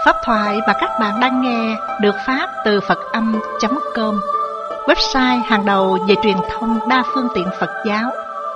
Pháp thoại mà các bạn đang nghe được phát từ Phật-âm.com, website hàng đầu về truyền thông đa phương tiện Phật giáo.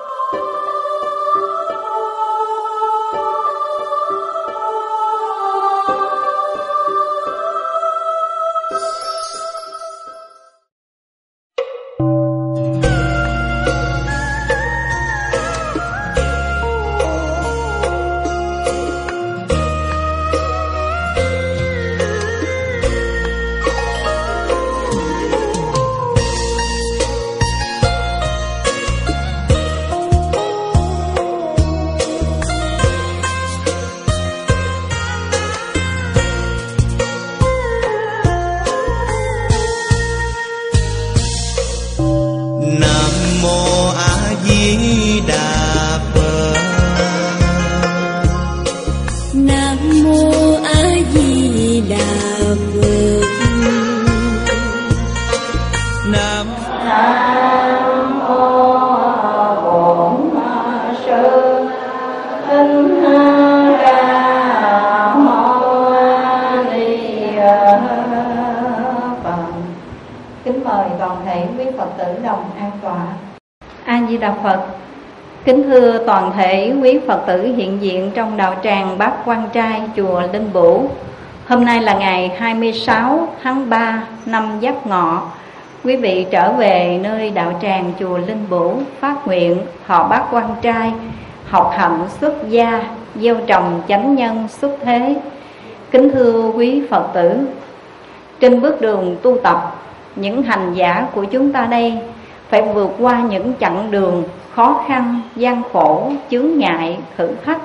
Kính thưa toàn thể quý Phật tử hiện diện trong đạo tràng Bát Quan Trai chùa Linh Bửu. Hôm nay là ngày 26 tháng 3 năm Giáp Ngọ. Quý vị trở về nơi đạo tràng chùa Linh Bửu phát nguyện thọ Bát Quan Trai, học hạnh xuất gia, gieo trồng chánh nhân xuất thế. Kính thưa quý Phật tử, trên bước đường tu tập, những hành giả của chúng ta đây phải vượt qua những chặng đường khó khăn, gian khổ, chướng ngại, thử thách.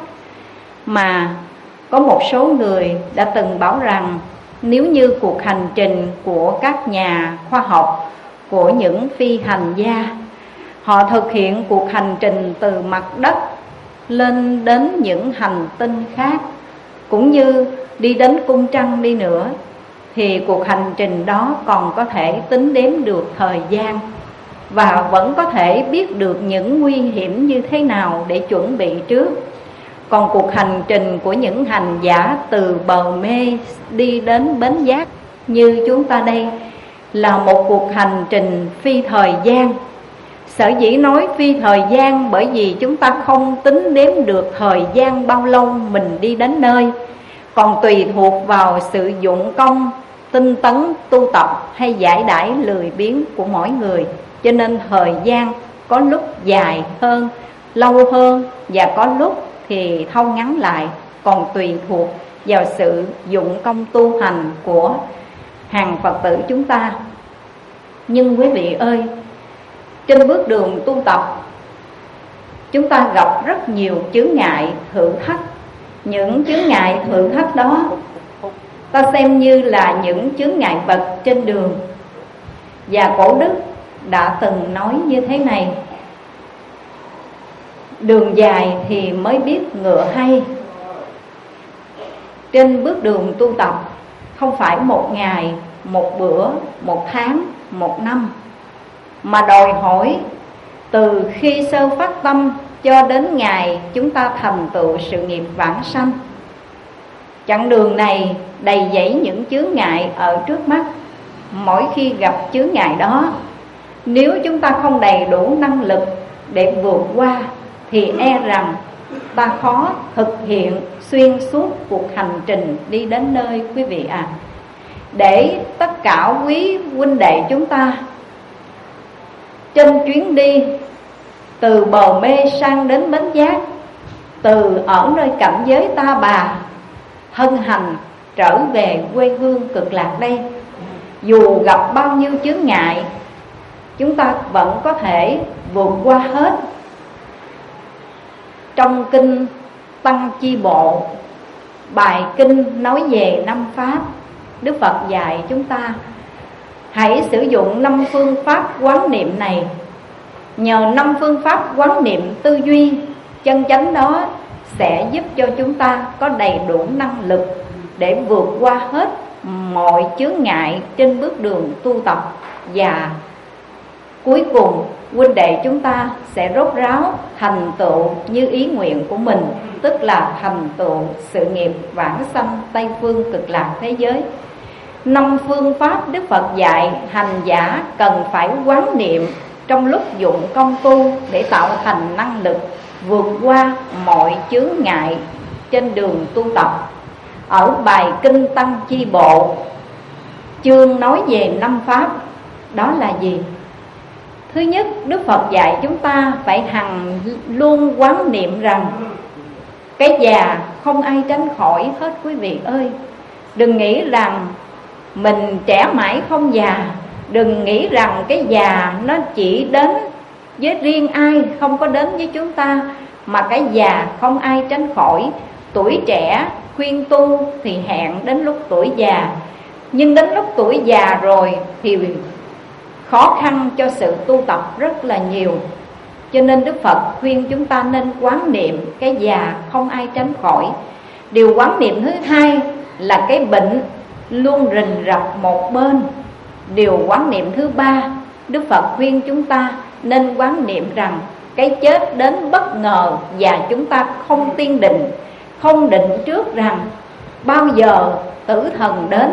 Mà có một số người đã từng bảo rằng nếu như cuộc hành trình của các nhà khoa học, của những phi hành gia, họ thực hiện cuộc hành trình từ mặt đất lên đến những hành tinh khác, cũng như đi đến cung trăng đi nữa, thì cuộc hành trình đó còn có thể tính đếm được thời gian và vẫn có thể biết được những nguy hiểm như thế nào để chuẩn bị trước. Còn cuộc hành trình của những hành giả từ bờ mê đi đến bến giác như chúng ta đây là một cuộc hành trình phi thời gian. Sở dĩ nói phi thời gian bởi vì chúng ta không tính đếm được thời gian bao lâu mình đi đến nơi, còn tùy thuộc vào sự dụng công, tinh tấn, tu tập hay giải đãi lười biếng của mỗi người. Cho nên thời gian có lúc dài hơn, lâu hơn, và có lúc thì thâu ngắn lại, còn tùy thuộc vào sự dụng công tu hành của hàng Phật tử chúng ta. Nhưng quý vị ơi, trên bước đường tu tập, chúng ta gặp rất nhiều chướng ngại, thử thách. Những chướng ngại, thử thách đó ta xem như là những chướng ngại vật trên đường. Và Cổ Đức đã từng nói như thế này: đường dài thì mới biết ngựa hay. Trên bước đường tu tập không phải một ngày, một bữa, một tháng, một năm, mà đòi hỏi từ khi sơ phát tâm cho đến ngày chúng ta thành tựu sự nghiệp vãng sanh. Chặng đường này đầy dẫy những chướng ngại ở trước mắt. Mỗi khi gặp chướng ngại đó, nếu chúng ta không đầy đủ năng lực để vượt qua thì e rằng ta khó thực hiện xuyên suốt cuộc hành trình đi đến nơi, quý vị ạ. Để tất cả quý huynh đệ chúng ta trên chuyến đi từ bờ mê sang đến bến giác, từ ở nơi cảnh giới ta bà hân hành trở về quê hương cực lạc đây, dù gặp bao nhiêu chướng ngại, chúng ta vẫn có thể vượt qua hết. Trong kinh Tăng Chi Bộ, bài kinh nói về 5 pháp, Đức Phật dạy chúng ta hãy sử dụng 5 phương pháp quán niệm này. Nhờ 5 phương pháp quán niệm tư duy chân chánh đó sẽ giúp cho chúng ta có đầy đủ năng lực để vượt qua hết mọi chướng ngại trên bước đường tu tập và Cuối cùng huynh đệ chúng ta sẽ rốt ráo thành tựu như ý nguyện của mình, tức là thành tựu sự nghiệp vãng sanh Tây phương cực lạc thế giới. 5 phương pháp Đức Phật dạy hành giả cần phải quán niệm trong lúc dụng công tu để tạo thành năng lực vượt qua mọi chướng ngại trên đường tu tập. Ở bài Kinh Tăng Chi Bộ, chương nói về 5 pháp, đó là gì? Thứ nhất, Đức Phật dạy chúng ta phải hằng luôn quán niệm rằng cái già không ai tránh khỏi hết quý vị ơi. Đừng nghĩ rằng mình trẻ mãi không già. Đừng nghĩ rằng cái già nó chỉ đến với riêng ai, không có đến với chúng ta. Mà cái già không ai tránh khỏi. Tuổi trẻ khuyên tu thì hẹn đến lúc tuổi già, nhưng đến lúc tuổi già rồi thì khó khăn cho sự tu tập rất là nhiều. Cho nên Đức Phật khuyên chúng ta nên quán niệm cái già không ai tránh khỏi. Điều quán niệm thứ hai là cái bệnh luôn rình rập một bên. Điều quán niệm thứ ba, Đức Phật khuyên chúng ta nên quán niệm rằng cái chết đến bất ngờ và chúng ta không tiên định, không định trước rằng bao giờ tử thần đến,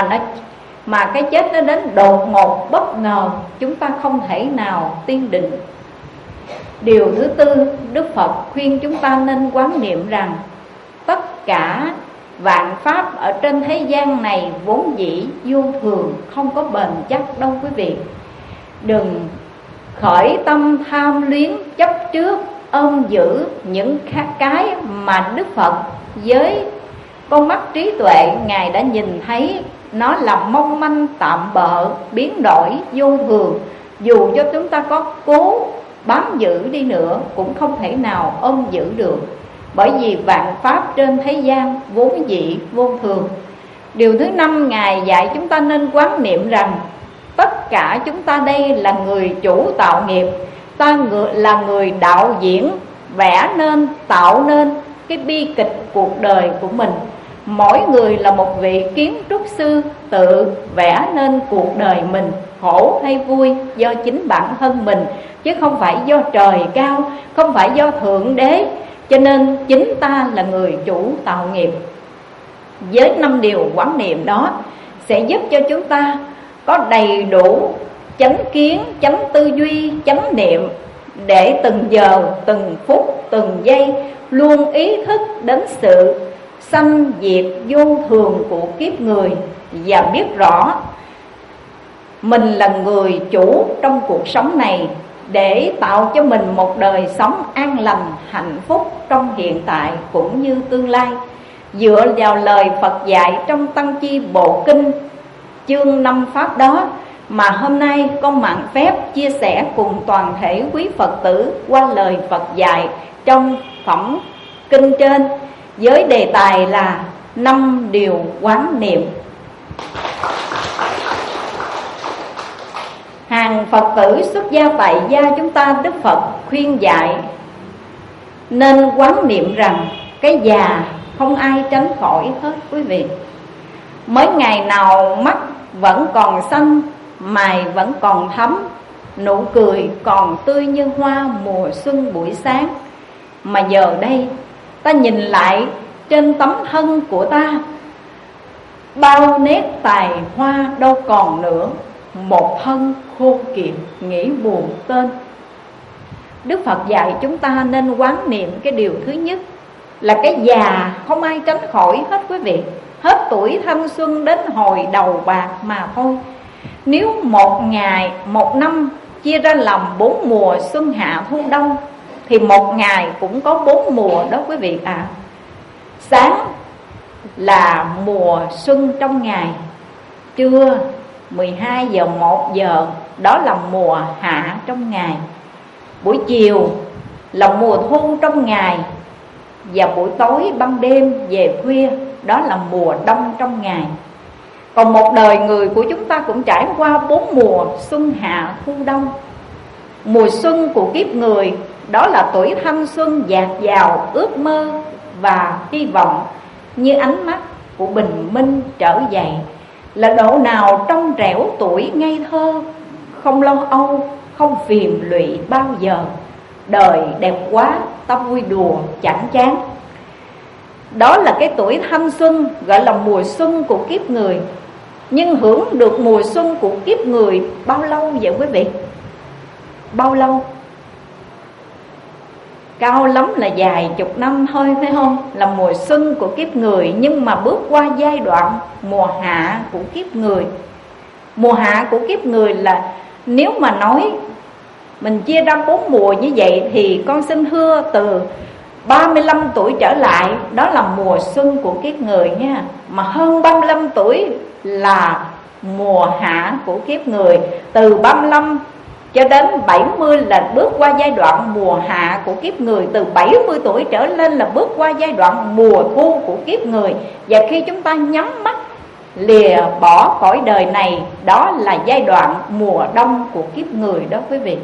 mà cái chết nó đến đột ngột bất ngờ, chúng ta không thể nào tiên định. Điều thứ tư, Đức Phật khuyên chúng ta nên quán niệm rằng tất cả vạn pháp ở trên thế gian này vốn dĩ vô thường, không có bền chắc đâu quý vị. Đừng khởi tâm tham luyến chấp trước, ôm giữ những cái mà Đức Phật với con mắt trí tuệ Ngài đã nhìn thấy nó là mong manh tạm bợ, biến đổi vô thường. Dù cho chúng ta có cố bám giữ đi nữa cũng không thể nào ôm giữ được, bởi vì vạn pháp trên thế gian vốn dĩ vô thường. Điều thứ năm, Ngài dạy chúng ta nên quán niệm rằng tất cả chúng ta đây là người chủ tạo nghiệp. Ta là người đạo diễn, vẽ nên, tạo nên cái bi kịch cuộc đời của mình. Mỗi người là một vị kiến trúc sư tự vẽ nên cuộc đời mình, khổ hay vui do chính bản thân mình, chứ không phải do trời cao, không phải do Thượng Đế. Cho nên chính ta là người chủ tạo nghiệp. Với 5 điều quán niệm đó sẽ giúp cho chúng ta có đầy đủ chánh kiến, chánh tư duy, chánh niệm, để từng giờ, từng phút, từng giây luôn ý thức đến sự sanh diệt vô thường của kiếp người, và biết rõ mình là người chủ trong cuộc sống này, để tạo cho mình một đời sống an lành, hạnh phúc trong hiện tại cũng như tương lai. Dựa vào lời Phật dạy trong Tăng Chi Bộ Kinh chương 5 pháp đó mà hôm nay con mạn phép chia sẻ cùng toàn thể quý Phật tử qua lời Phật dạy trong phẩm kinh trên, với đề tài là 5 điều quán niệm. Hàng Phật tử xuất gia tại gia chúng ta, Đức Phật khuyên dạy nên quán niệm rằng cái già không ai tránh khỏi hết quý vị. Mới ngày nào mắt vẫn còn xanh, mày vẫn còn thắm, nụ cười còn tươi như hoa mùa xuân buổi sáng. Mà giờ đây ta nhìn lại trên tấm thân của ta, bao nét tài hoa đâu còn nữa, một thân khô kiệt nghĩ buồn tên. Đức Phật dạy chúng ta nên quán niệm cái điều thứ nhất là cái già không ai tránh khỏi hết quý vị. Hết tuổi thanh xuân đến hồi đầu bạc mà thôi. Nếu một năm chia ra làm 4 mùa xuân hạ thu đông, thì một ngày cũng có 4 mùa đó quý vị ạ. Sáng là mùa xuân trong ngày, trưa 12 giờ 1 giờ đó là mùa hạ trong ngày, buổi chiều là mùa thu trong ngày, và buổi tối ban đêm về khuya đó là mùa đông trong ngày. Còn một đời người của chúng ta cũng trải qua 4 mùa xuân hạ thu đông. Mùa xuân của kiếp người đó là tuổi thanh xuân dạt dào ước mơ và hy vọng, như ánh mắt của bình minh trở dậy, là độ nào trong trẻo tuổi ngây thơ, không lo âu, không phiền lụy bao giờ. Đời đẹp quá, ta vui đùa chẳng chán. Đó là cái tuổi thanh xuân, gọi là mùa xuân của kiếp người. Nhưng hưởng được mùa xuân của kiếp người bao lâu vậy quý vị? Bao lâu? Cao lắm là vài chục năm thôi, phải không? Là mùa xuân của kiếp người. Nhưng mà bước qua giai đoạn mùa hạ của kiếp người. Mùa hạ của kiếp người là, nếu mà nói mình chia ra 4 mùa như vậy, thì con xin thưa từ 35 tuổi trở lại, đó là mùa xuân của kiếp người nha. Mà hơn 35 tuổi là mùa hạ của kiếp người. Từ 35 cho đến 70 là bước qua giai đoạn mùa hạ của kiếp người. Từ 70 tuổi trở lên là bước qua giai đoạn mùa thu của kiếp người. Và khi chúng ta nhắm mắt lìa bỏ cõi đời này, đó là giai đoạn mùa đông của kiếp người đó quý vị.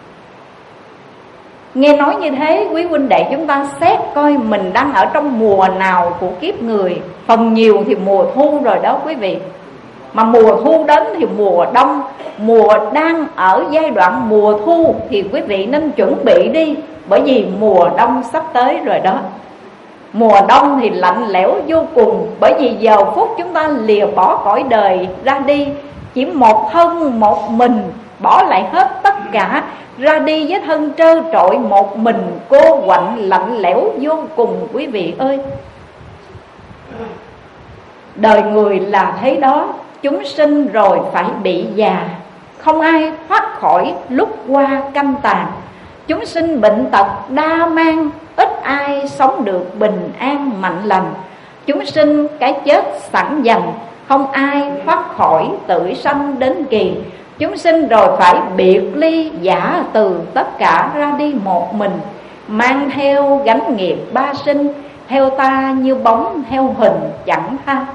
Nghe nói như thế, quý huynh đệ chúng ta xét coi mình đang ở trong mùa nào của kiếp người. Phần nhiều thì mùa thu rồi đó quý vị. Mà mùa thu đến thì mùa đông. Mùa đang ở giai đoạn mùa thu thì quý vị nên chuẩn bị đi, bởi vì mùa đông sắp tới rồi đó. Mùa đông thì lạnh lẽo vô cùng, bởi vì giờ phút chúng ta lìa bỏ cõi đời ra đi, chỉ một thân một mình, bỏ lại hết tất cả, ra đi với thân trơ trọi một mình, cô quạnh lạnh lẽo vô cùng quý vị ơi. Đời người là thế đó, chúng sinh rồi phải bị già, không ai thoát khỏi lúc qua canh tàn. Chúng sinh bệnh tật đa mang, ít ai sống được bình an mạnh lành. Chúng sinh cái chết sẵn dành, không ai thoát khỏi tử sanh đến kỳ. Chúng sinh rồi phải biệt ly giả từ, tất cả ra đi một mình, mang theo gánh nghiệp ba sinh, theo ta như bóng theo hình chẳng tha.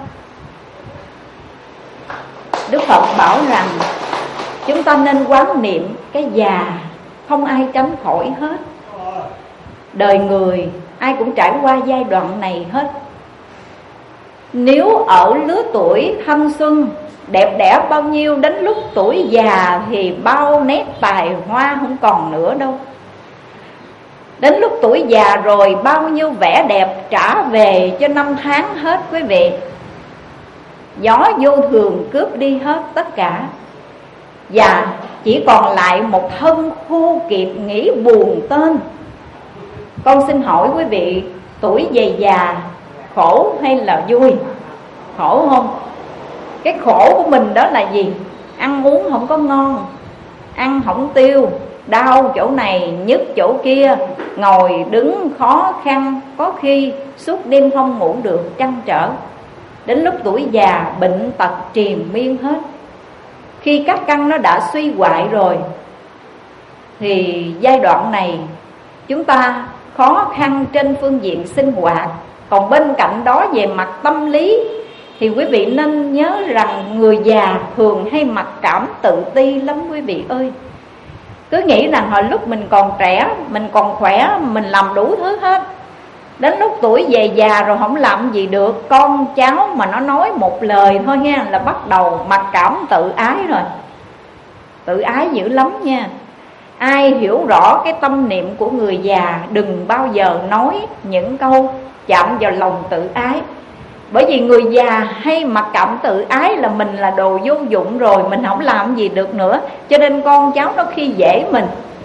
Đức Phật bảo rằng chúng ta nên quán niệm cái già, không ai tránh khỏi hết. Đời người ai cũng trải qua giai đoạn này hết. Nếu ở lứa tuổi thanh xuân đẹp đẽ bao nhiêu, đến lúc tuổi già thì bao nét tài hoa không còn nữa đâu. Đến lúc tuổi già rồi, bao nhiêu vẻ đẹp trả về cho năm tháng hết quý vị. Gió vô thường cướp đi hết tất cả, và chỉ còn lại một thân khô kiệt nghĩ buồn tên. Con xin hỏi quý vị, tuổi về già khổ hay là vui? Khổ không? Cái khổ của mình đó là gì? Ăn uống không có ngon, ăn không tiêu, đau chỗ này nhức chỗ kia, ngồi đứng khó khăn, có khi suốt đêm không ngủ được, trăn trở. Đến lúc tuổi già bệnh tật triền miên hết. Khi các căn nó đã suy hoại rồi thì giai đoạn này chúng ta khó khăn trên phương diện sinh hoạt. Còn bên cạnh đó về mặt tâm lý thì quý vị nên nhớ rằng người già thường hay mặc cảm tự ti lắm quý vị ơi. Cứ nghĩ rằng hồi lúc mình còn trẻ, mình còn khỏe, mình làm đủ thứ hết. Đến lúc tuổi về già rồi không làm gì được. Con cháu mà nó nói một lời thôi nha là bắt đầu mặc cảm tự ái rồi. Tự ái dữ lắm nha. Ai hiểu rõ cái tâm niệm của người già đừng bao giờ nói những câu chạm vào lòng tự ái. Bởi vì người già hay mặc cảm tự ái là mình là đồ vô dụng rồi, mình không làm gì được nữa, cho nên con cháu nó khi dễ mình.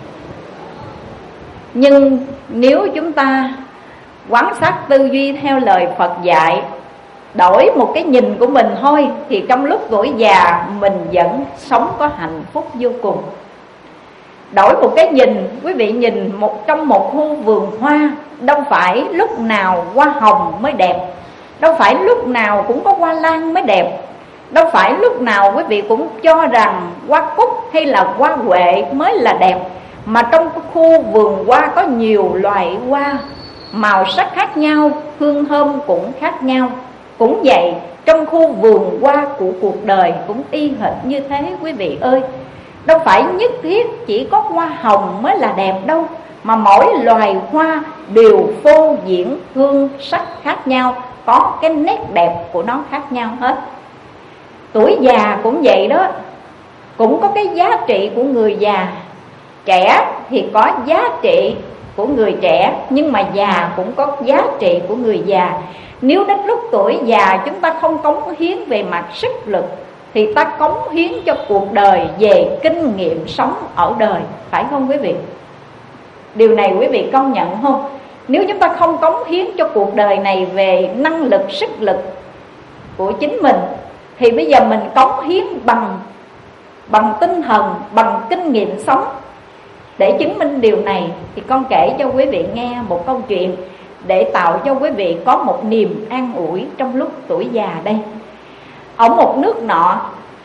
Nhưng nếu chúng ta quán sát tư duy theo lời Phật dạy, đổi một cái nhìn của mình thôi, thì trong lúc tuổi già mình vẫn sống có hạnh phúc vô cùng. Đổi một cái nhìn, quý vị nhìn trong một khu vườn hoa, đâu phải lúc nào hoa hồng mới đẹp, đâu phải lúc nào cũng có hoa lan mới đẹp, đâu phải lúc nào quý vị cũng cho rằng hoa cúc hay là hoa huệ mới là đẹp. Mà trong khu vườn hoa có nhiều loài hoa, màu sắc khác nhau, hương thơm cũng khác nhau. Cũng vậy, trong khu vườn hoa của cuộc đời cũng y hệt như thế quý vị ơi. Đâu phải nhất thiết chỉ có hoa hồng mới là đẹp đâu, mà mỗi loài hoa đều phô diễn hương sắc khác nhau, có cái nét đẹp của nó khác nhau hết. Tuổi già cũng vậy đó, cũng có cái giá trị của người già. Trẻ thì có giá trị của người trẻ, nhưng mà già cũng có giá trị của người già. Nếu đến lúc tuổi già chúng ta không cống hiến về mặt sức lực, thì ta cống hiến cho cuộc đời về kinh nghiệm sống ở đời, phải không quý vị? Điều này quý vị công nhận không? Nếu chúng ta không cống hiến cho cuộc đời này về năng lực, sức lực của chính mình, thì bây giờ mình cống hiến bằng tinh thần, bằng kinh nghiệm sống. Để chứng minh điều này thì con kể cho quý vị nghe một câu chuyện để tạo cho quý vị có một niềm an ủi trong lúc tuổi già đây. Ở một nước nọ,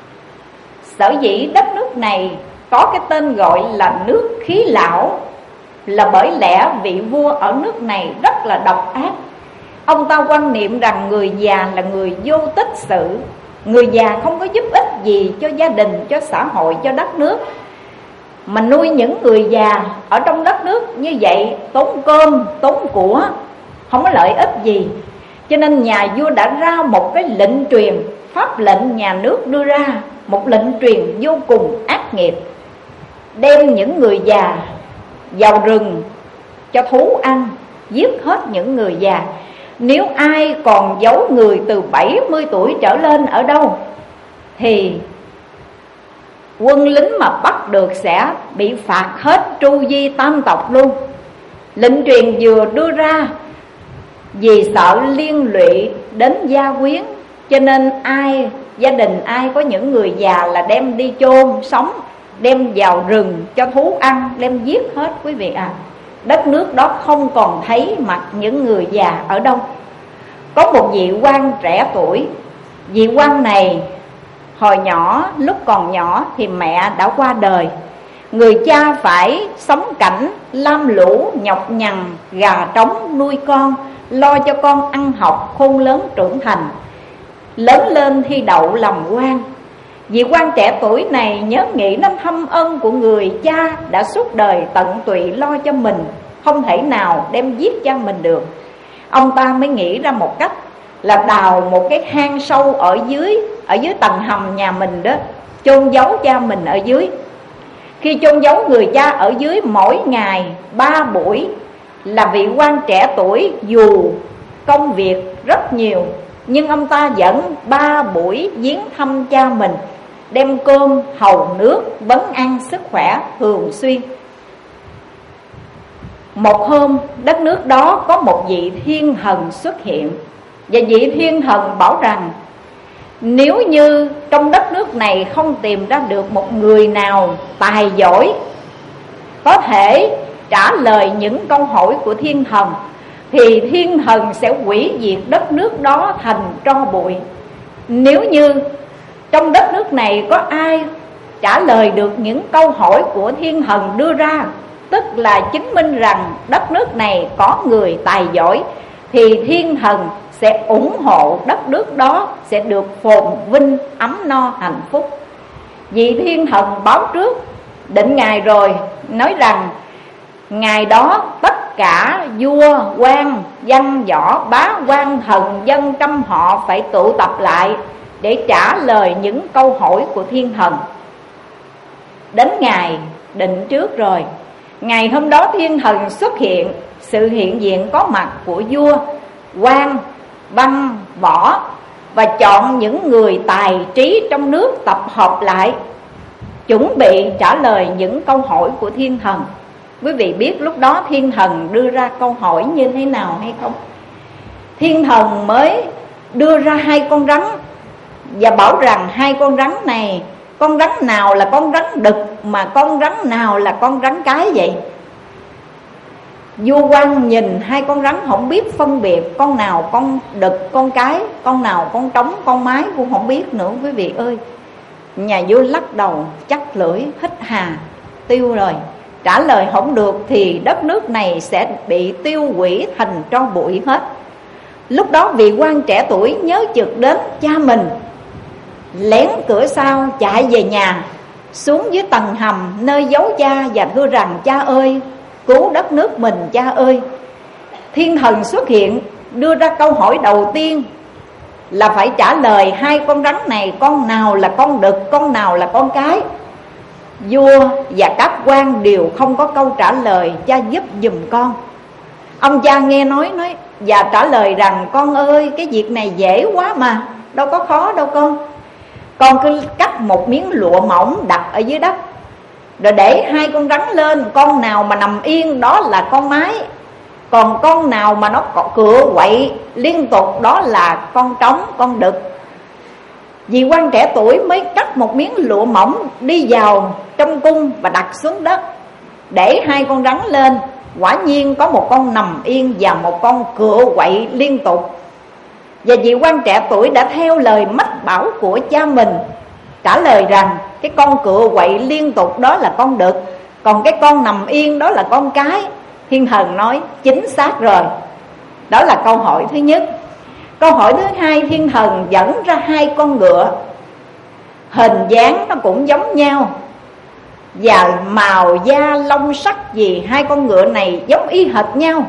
sở dĩ đất nước này có cái tên gọi là nước khí lão là bởi lẽ vị vua ở nước này rất là độc ác. Ông ta quan niệm rằng người già là người vô tích sự, người già không có giúp ích gì cho gia đình, cho xã hội, cho đất nước. Mà nuôi những người già ở trong đất nước như vậy tốn cơm, tốn của, không có lợi ích gì. Cho nên nhà vua đã ra một cái lệnh truyền, pháp lệnh nhà nước đưa ra, một lệnh truyền vô cùng ác nghiệt: đem những người già vào rừng cho thú ăn, giết hết những người già. Nếu ai còn giấu người từ 70 tuổi trở lên ở đâu, thì quân lính mà bắt được sẽ bị phạt hết tru di tam tộc luôn. Lệnh truyền vừa đưa ra vì sợ liên lụy đến gia quyến, cho nên gia đình ai có những người già là đem đi chôn sống, đem vào rừng cho thú ăn, đem giết hết quý vị à. Đất nước đó không còn thấy mặt những người già ở đâu. Có một vị quan trẻ tuổi. Vị quan này hồi nhỏ, lúc còn nhỏ thì mẹ đã qua đời. Người cha phải sống cảnh lam lũ nhọc nhằn, gà trống nuôi con, lo cho con ăn học khôn lớn trưởng thành. Lớn lên thi đậu làm quan. Vị quan trẻ tuổi này nhớ nghĩ đến thâm ân của người cha đã suốt đời tận tụy lo cho mình, không thể nào đem giết cha mình được. Ông ta mới nghĩ ra một cách là đào một cái hang sâu ở dưới tầng hầm nhà mình đó, chôn giấu cha mình ở dưới. Khi chôn giấu người cha ở dưới, mỗi ngày 3 buổi là vị quan trẻ tuổi dù công việc rất nhiều, nhưng ông ta vẫn 3 buổi viếng thăm cha mình, đem cơm, hầu nước, vấn ăn sức khỏe thường xuyên. Một hôm, đất nước đó có một vị thiên thần xuất hiện. Và vị thiên thần bảo rằng nếu như trong đất nước này không tìm ra được một người nào tài giỏi có thể trả lời những câu hỏi của thiên thần, thì thiên thần sẽ hủy diệt đất nước đó thành tro bụi. Nếu như trong đất nước này có ai trả lời được những câu hỏi của thiên thần đưa ra, tức là chứng minh rằng đất nước này có người tài giỏi, thì thiên thần sẽ ủng hộ đất nước đó sẽ được phồn vinh, ấm no, hạnh phúc. Vì thiên thần báo trước định ngày rồi, nói rằng ngày đó tất cả vua, quan, văn võ, bá quan, thần, dân trăm họ phải tụ tập lại để trả lời những câu hỏi của thiên thần. Đến ngày định trước rồi, ngày hôm đó thiên thần xuất hiện. Sự hiện diện có mặt của vua, quan, văn, võ, và chọn những người tài trí trong nước tập hợp lại, chuẩn bị trả lời những câu hỏi của thiên thần. Quý vị biết lúc đó thiên thần đưa ra câu hỏi như thế nào hay không? Thiên thần mới đưa ra 2 con rắn và bảo rằng 2 con rắn này, con rắn nào là con rắn đực mà con rắn nào là con rắn cái vậy? Vua quan nhìn 2 con rắn không biết phân biệt con nào con đực, con cái, con nào con trống, con mái cũng không biết nữa quý vị ơi. Nhà vua lắc đầu chắc lưỡi, hít hà, tiêu rồi. Trả lời không được thì đất nước này sẽ bị tiêu hủy thành tro bụi hết. Lúc đó vị quan trẻ tuổi nhớ chực đến cha mình, lén cửa sau chạy về nhà, xuống dưới tầng hầm nơi giấu cha và thưa rằng: cha ơi, cứu đất nước mình cha ơi. Thiên thần xuất hiện đưa ra câu hỏi đầu tiên là phải trả lời 2 con rắn này, con nào là con đực, con nào là con cái. vua và các quan đều không có câu trả lời, cha giúp giùm con. Ông cha nghe nói và trả lời rằng: con ơi, cái việc này dễ quá mà, đâu có khó đâu con cứ cắt một miếng lụa mỏng đặt ở dưới đất, rồi để 2 con rắn lên, con nào mà nằm yên đó là con mái, còn con nào mà nó cựa quậy liên tục đó là con trống, con đực. Vị quan trẻ tuổi mới cắt một miếng lụa mỏng, đi vào trong cung và đặt xuống đất, để 2 con rắn lên. Quả nhiên có một con nằm yên và một con cựa quậy liên tục. Và vị quan trẻ tuổi đã theo lời mách bảo của cha mình, trả lời rằng cái con cựa quậy liên tục đó là con đực, còn cái con nằm yên đó là con cái. Thiên thần nói: chính xác rồi. Đó là câu hỏi thứ nhất. Câu hỏi thứ hai, thiên thần dẫn ra 2 con ngựa, hình dáng nó cũng giống nhau, và màu da lông sắc gì 2 con ngựa này giống y hệt nhau.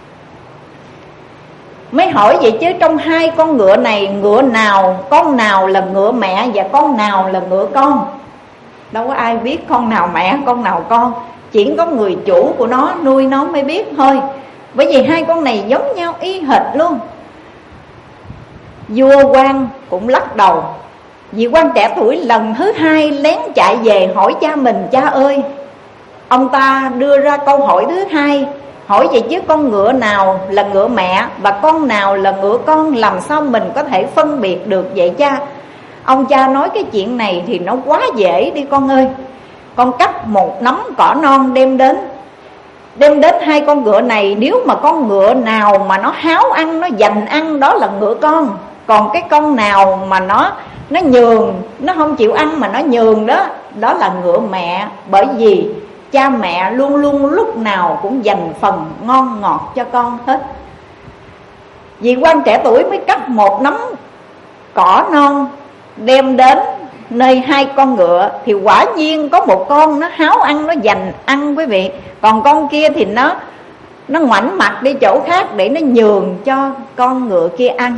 Mới hỏi vậy chứ trong 2 con ngựa này, ngựa nào, con nào là ngựa mẹ và con nào là ngựa con? Đâu có ai biết con nào mẹ, con nào con, chỉ có người chủ của nó nuôi nó mới biết thôi. Bởi vì 2 con này giống nhau y hệt luôn. Vua quan cũng lắc đầu. Vị quan trẻ tuổi lần thứ 2 lén chạy về hỏi cha mình: cha ơi, ông ta đưa ra câu hỏi thứ 2, hỏi vậy chứ con ngựa nào là ngựa mẹ và con nào là ngựa con, làm sao mình có thể phân biệt được vậy cha? Ông cha nói cái chuyện này thì nó quá dễ đi con ơi. Con cắt một nắm cỏ non đem đến 2 con ngựa này. Nếu mà con ngựa nào mà nó háo ăn, nó giành ăn, đó là ngựa con. Còn cái con nào mà nó nhường, nó không chịu ăn mà nó nhường đó là ngựa mẹ. Bởi vì cha mẹ luôn luôn lúc nào cũng dành phần ngon ngọt cho con hết. Vị quan trẻ tuổi mới cắt một nắm cỏ non đem đến nơi 2 con ngựa, thì quả nhiên có một con nó háo ăn, nó giành ăn quý vị. Còn con kia thì nó ngoảnh mặt đi chỗ khác để nó nhường cho con ngựa kia ăn.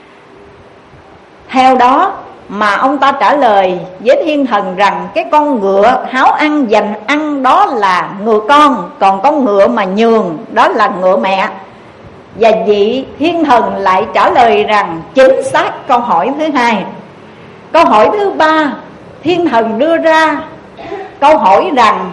Theo đó mà ông ta trả lời với thiên thần rằng cái con ngựa háo ăn giành ăn đó là ngựa con, còn con ngựa mà nhường đó là ngựa mẹ. Và vị thiên thần lại trả lời rằng chính xác câu hỏi thứ 2. Câu hỏi thứ 3, thiên thần đưa ra câu hỏi rằng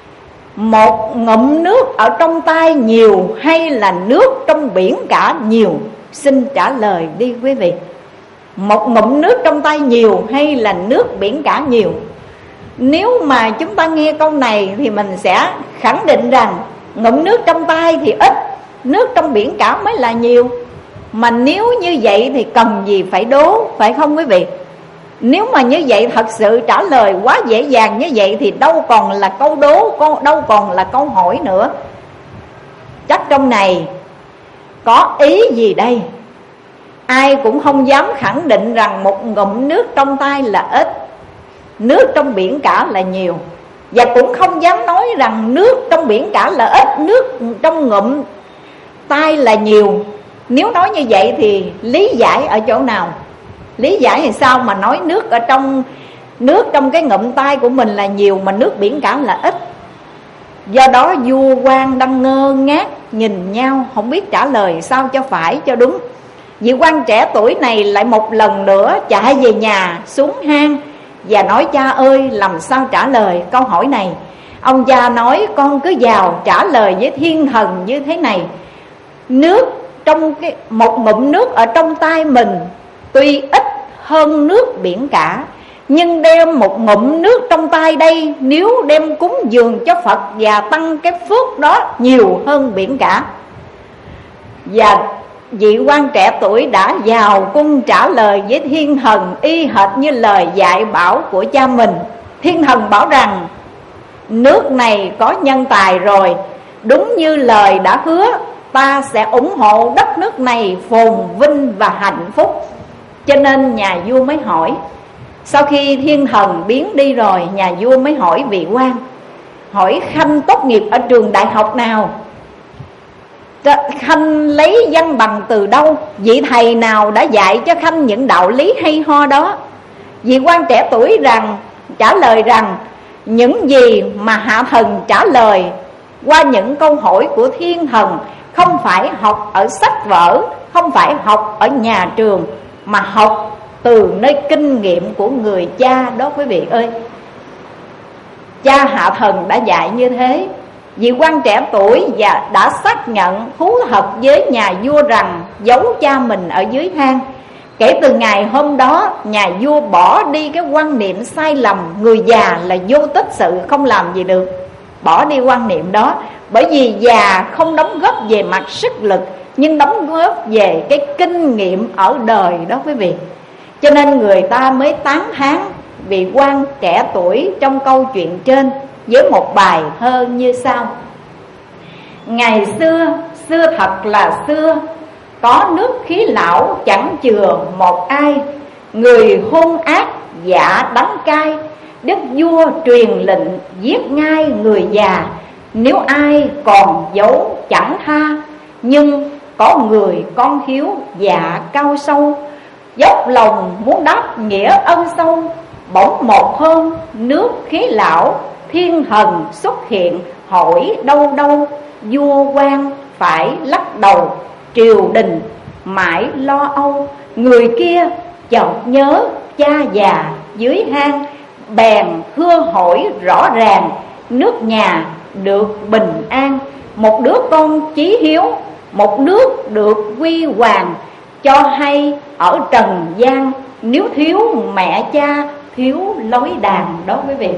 một ngụm nước ở trong tay nhiều hay là nước trong biển cả nhiều? Xin trả lời đi quý vị. Một ngụm nước trong tay nhiều hay là nước biển cả nhiều? Nếu mà chúng ta nghe câu này thì mình sẽ khẳng định rằng ngụm nước trong tay thì ít, nước trong biển cả mới là nhiều. Mà nếu như vậy thì cần gì phải đố, phải không quý vị? Nếu mà như vậy thật sự trả lời quá dễ dàng như vậy thì đâu còn là câu đố, đâu còn là câu hỏi nữa. Chắc trong này có ý gì đây? Ai cũng không dám khẳng định rằng một ngụm nước trong tay là ít, nước trong biển cả là nhiều. Và cũng không dám nói rằng nước trong biển cả là ít, nước trong ngụm tay là nhiều. Nếu nói như vậy thì lý giải ở chỗ nào? Lý giải thì sao mà nói nước trong cái ngụm tay của mình là nhiều mà nước biển cả là ít? Do đó vua quan đang ngơ ngác nhìn nhau, không biết trả lời sao cho phải cho đúng. Vị quan trẻ tuổi này lại một lần nữa chạy về nhà xuống hang và nói: cha ơi, làm sao trả lời câu hỏi này? Ông cha nói: con cứ vào trả lời với thiên thần như thế này. Nước trong một ngụm nước ở trong tay mình tuy ít hơn nước biển cả, nhưng đem một ngụm nước trong tay đây, nếu đem cúng dường cho Phật và tăng cái phước đó nhiều hơn biển cả. Và vị quan trẻ tuổi đã vào cung trả lời với thiên thần y hệt như lời dạy bảo của cha mình. Thiên thần bảo rằng nước này có nhân tài rồi, đúng như lời đã hứa, ta sẽ ủng hộ đất nước này phồn vinh và hạnh phúc. Cho nên nhà vua mới hỏi. Sau khi thiên thần biến đi rồi, nhà vua mới hỏi vị quan, hỏi Khanh tốt nghiệp ở trường đại học nào, Khanh lấy văn bằng từ đâu, vị thầy nào đã dạy cho Khanh những đạo lý hay ho đó? Vị quan trẻ tuổi trả lời rằng Những gì mà hạ thần trả lời qua những câu hỏi của thiên thần không phải học ở sách vở, không phải học ở nhà trường, mà học từ nơi kinh nghiệm của người cha đó quý vị ơi. Cha hạ thần đã dạy như thế. Vị quan trẻ tuổi và đã xác nhận thú thật với nhà vua rằng giấu cha mình ở dưới hang. Kể từ ngày hôm đó, nhà vua bỏ đi cái quan niệm sai lầm người già là vô tích sự, không làm gì được. Bỏ đi quan niệm đó. Bởi vì già không đóng góp về mặt sức lực, nhưng đóng góp về cái kinh nghiệm ở đời đó quý vị. Cho nên người ta mới tán thán vị quan trẻ tuổi trong câu chuyện trên với một bài thơ như sau: ngày xưa, xưa thật là xưa, có nước khí lão chẳng chừa một ai. Người hung ác dạ đắng cay, đức vua truyền lệnh giết ngay người già. Nếu ai còn giấu chẳng tha, nhưng có người con hiếu dạ cao sâu, dốc lòng muốn đáp nghĩa ân sâu. Bỗng một hôm nước khí lão thiên thần xuất hiện, hỏi đâu đâu. Vua quan phải lắc đầu, triều đình mãi lo âu. Người kia chợt nhớ cha già dưới hang, bèn thưa hỏi rõ ràng, nước nhà được bình an. Một đứa con chí hiếu, một nước được quy hoàng. Cho hay ở trần gian, nếu thiếu mẹ cha, thiếu lối đàn đó quý vị.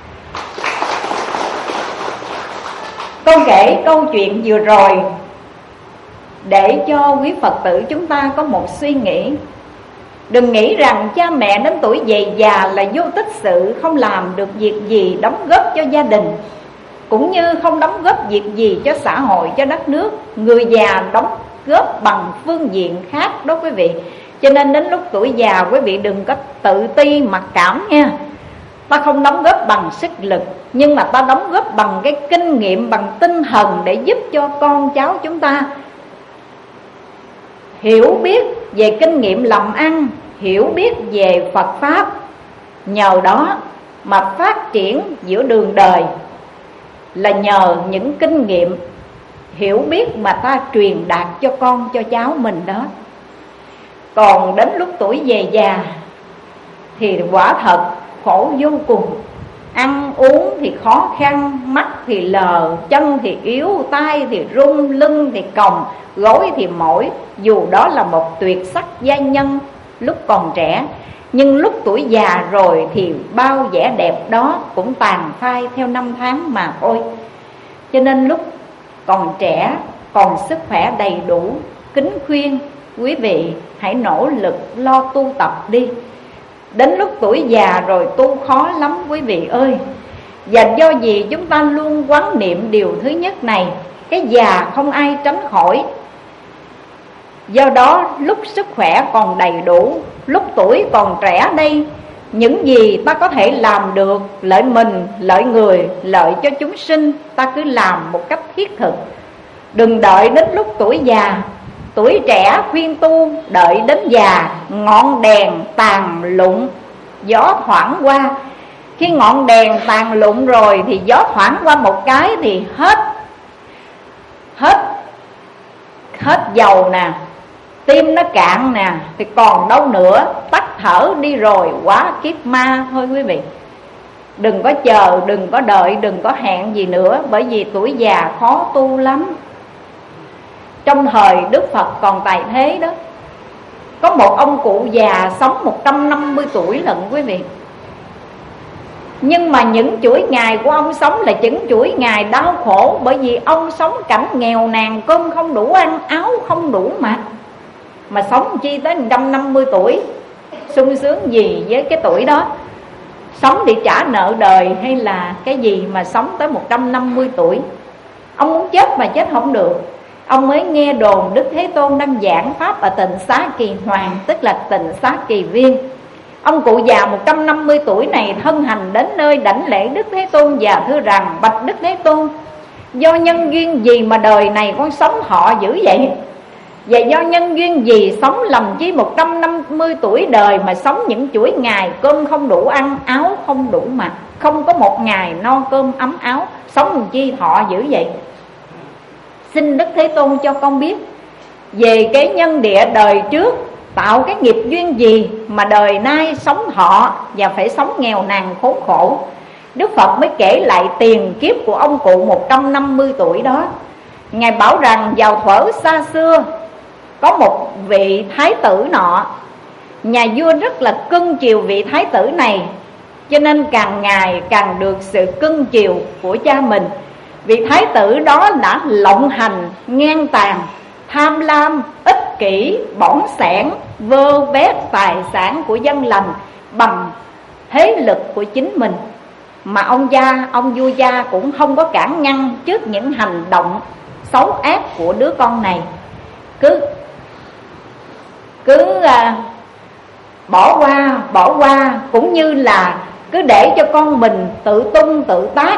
Con kể câu chuyện vừa rồi để cho quý Phật tử chúng ta có một suy nghĩ. Đừng nghĩ rằng cha mẹ đến tuổi về già là vô tích sự, không làm được việc gì đóng góp cho gia đình, cũng như không đóng góp việc gì cho xã hội, cho đất nước. Người già đóng góp bằng phương diện khác đó quý vị. Cho nên đến lúc tuổi già quý vị đừng có tự ti mặc cảm nha. Ta không đóng góp bằng sức lực, nhưng mà ta đóng góp bằng cái kinh nghiệm, bằng tinh thần để giúp cho con cháu chúng ta hiểu biết về kinh nghiệm làm ăn, hiểu biết về Phật Pháp. Nhờ đó mà phát triển giữa đường đời, là nhờ những kinh nghiệm, hiểu biết mà ta truyền đạt cho con, cho cháu mình đó. Còn đến lúc tuổi về già thì quả thật khổ vô cùng. Ăn uống thì khó khăn, mắt thì lờ, chân thì yếu, tay thì run, lưng thì còng, gối thì mỏi. Dù đó là một tuyệt sắc giai nhân lúc còn trẻ, nhưng lúc tuổi già rồi thì bao vẻ đẹp đó cũng tàn phai theo năm tháng mà thôi. Cho nên lúc còn trẻ, còn sức khỏe đầy đủ, kính khuyên quý vị hãy nỗ lực lo tu tập đi. Đến lúc tuổi già rồi tu khó lắm quý vị ơi. Và do gì chúng ta luôn quán niệm điều thứ nhất này: cái già không ai tránh khỏi. Do đó lúc sức khỏe còn đầy đủ, lúc tuổi còn trẻ đây, những gì ta có thể làm được lợi mình, lợi người, lợi cho chúng sinh, ta cứ làm một cách thiết thực. Đừng đợi đến lúc tuổi già. Tuổi trẻ khuyên tu, đợi đến già ngọn đèn tàn lụng, gió thoảng qua. Khi ngọn đèn tàn lụng rồi thì gió thoảng qua một cái thì hết dầu nè, tim nó cạn nè, thì còn đâu nữa, tắt thở đi rồi, quá kiếp ma thôi quý vị. Đừng có chờ, đừng có đợi, đừng có hẹn gì nữa, bởi vì tuổi già khó tu lắm. Trong thời Đức Phật còn tại thế đó, có một ông cụ già sống 150 tuổi lận quý vị. Nhưng mà những chuỗi ngày của ông sống là những chuỗi ngày đau khổ, bởi vì ông sống cảnh nghèo nàn, cơm không đủ ăn, áo không đủ mặc. Mà sống chi tới 150 tuổi, sung sướng gì với cái tuổi đó? Sống để trả nợ đời hay là cái gì mà sống tới 150 tuổi? Ông muốn chết mà chết không được. Ông mới nghe đồn Đức Thế Tôn đang giảng Pháp ở Tịnh Xá Kỳ Hoàng, tức là Tịnh Xá Kỳ Viên. Ông cụ già 150 tuổi này thân hành đến nơi đảnh lễ Đức Thế Tôn và thưa rằng: bạch Đức Thế Tôn, do nhân duyên gì mà đời này con sống thọ dữ vậy? Và do nhân duyên gì sống lầm chi 150 tuổi đời, mà sống những chuỗi ngày cơm không đủ ăn, áo không đủ mặc, không có một ngày no cơm ấm áo, sống làm chi thọ dữ vậy? Xin Đức Thế Tôn cho con biết về cái nhân địa đời trước tạo cái nghiệp duyên gì mà đời nay sống thọ và phải sống nghèo nàn khốn khổ. Đức Phật mới kể lại tiền kiếp của ông cụ 150 tuổi đó. Ngài bảo rằng vào thuở xa xưa có một vị thái tử nọ, nhà vua rất là cưng chiều vị thái tử này, cho nên càng ngày càng được sự cưng chiều của cha mình. Vị thái tử đó đã lộng hành ngang tàn, tham lam, ích kỷ, bỏng sẻn, vơ vét tài sản của dân lành bằng thế lực của chính mình. Mà ông vua cha cũng không có cản ngăn trước những hành động xấu ác của đứa con này. Cứ bỏ qua, cũng như là cứ để cho con mình tự tung tự tác.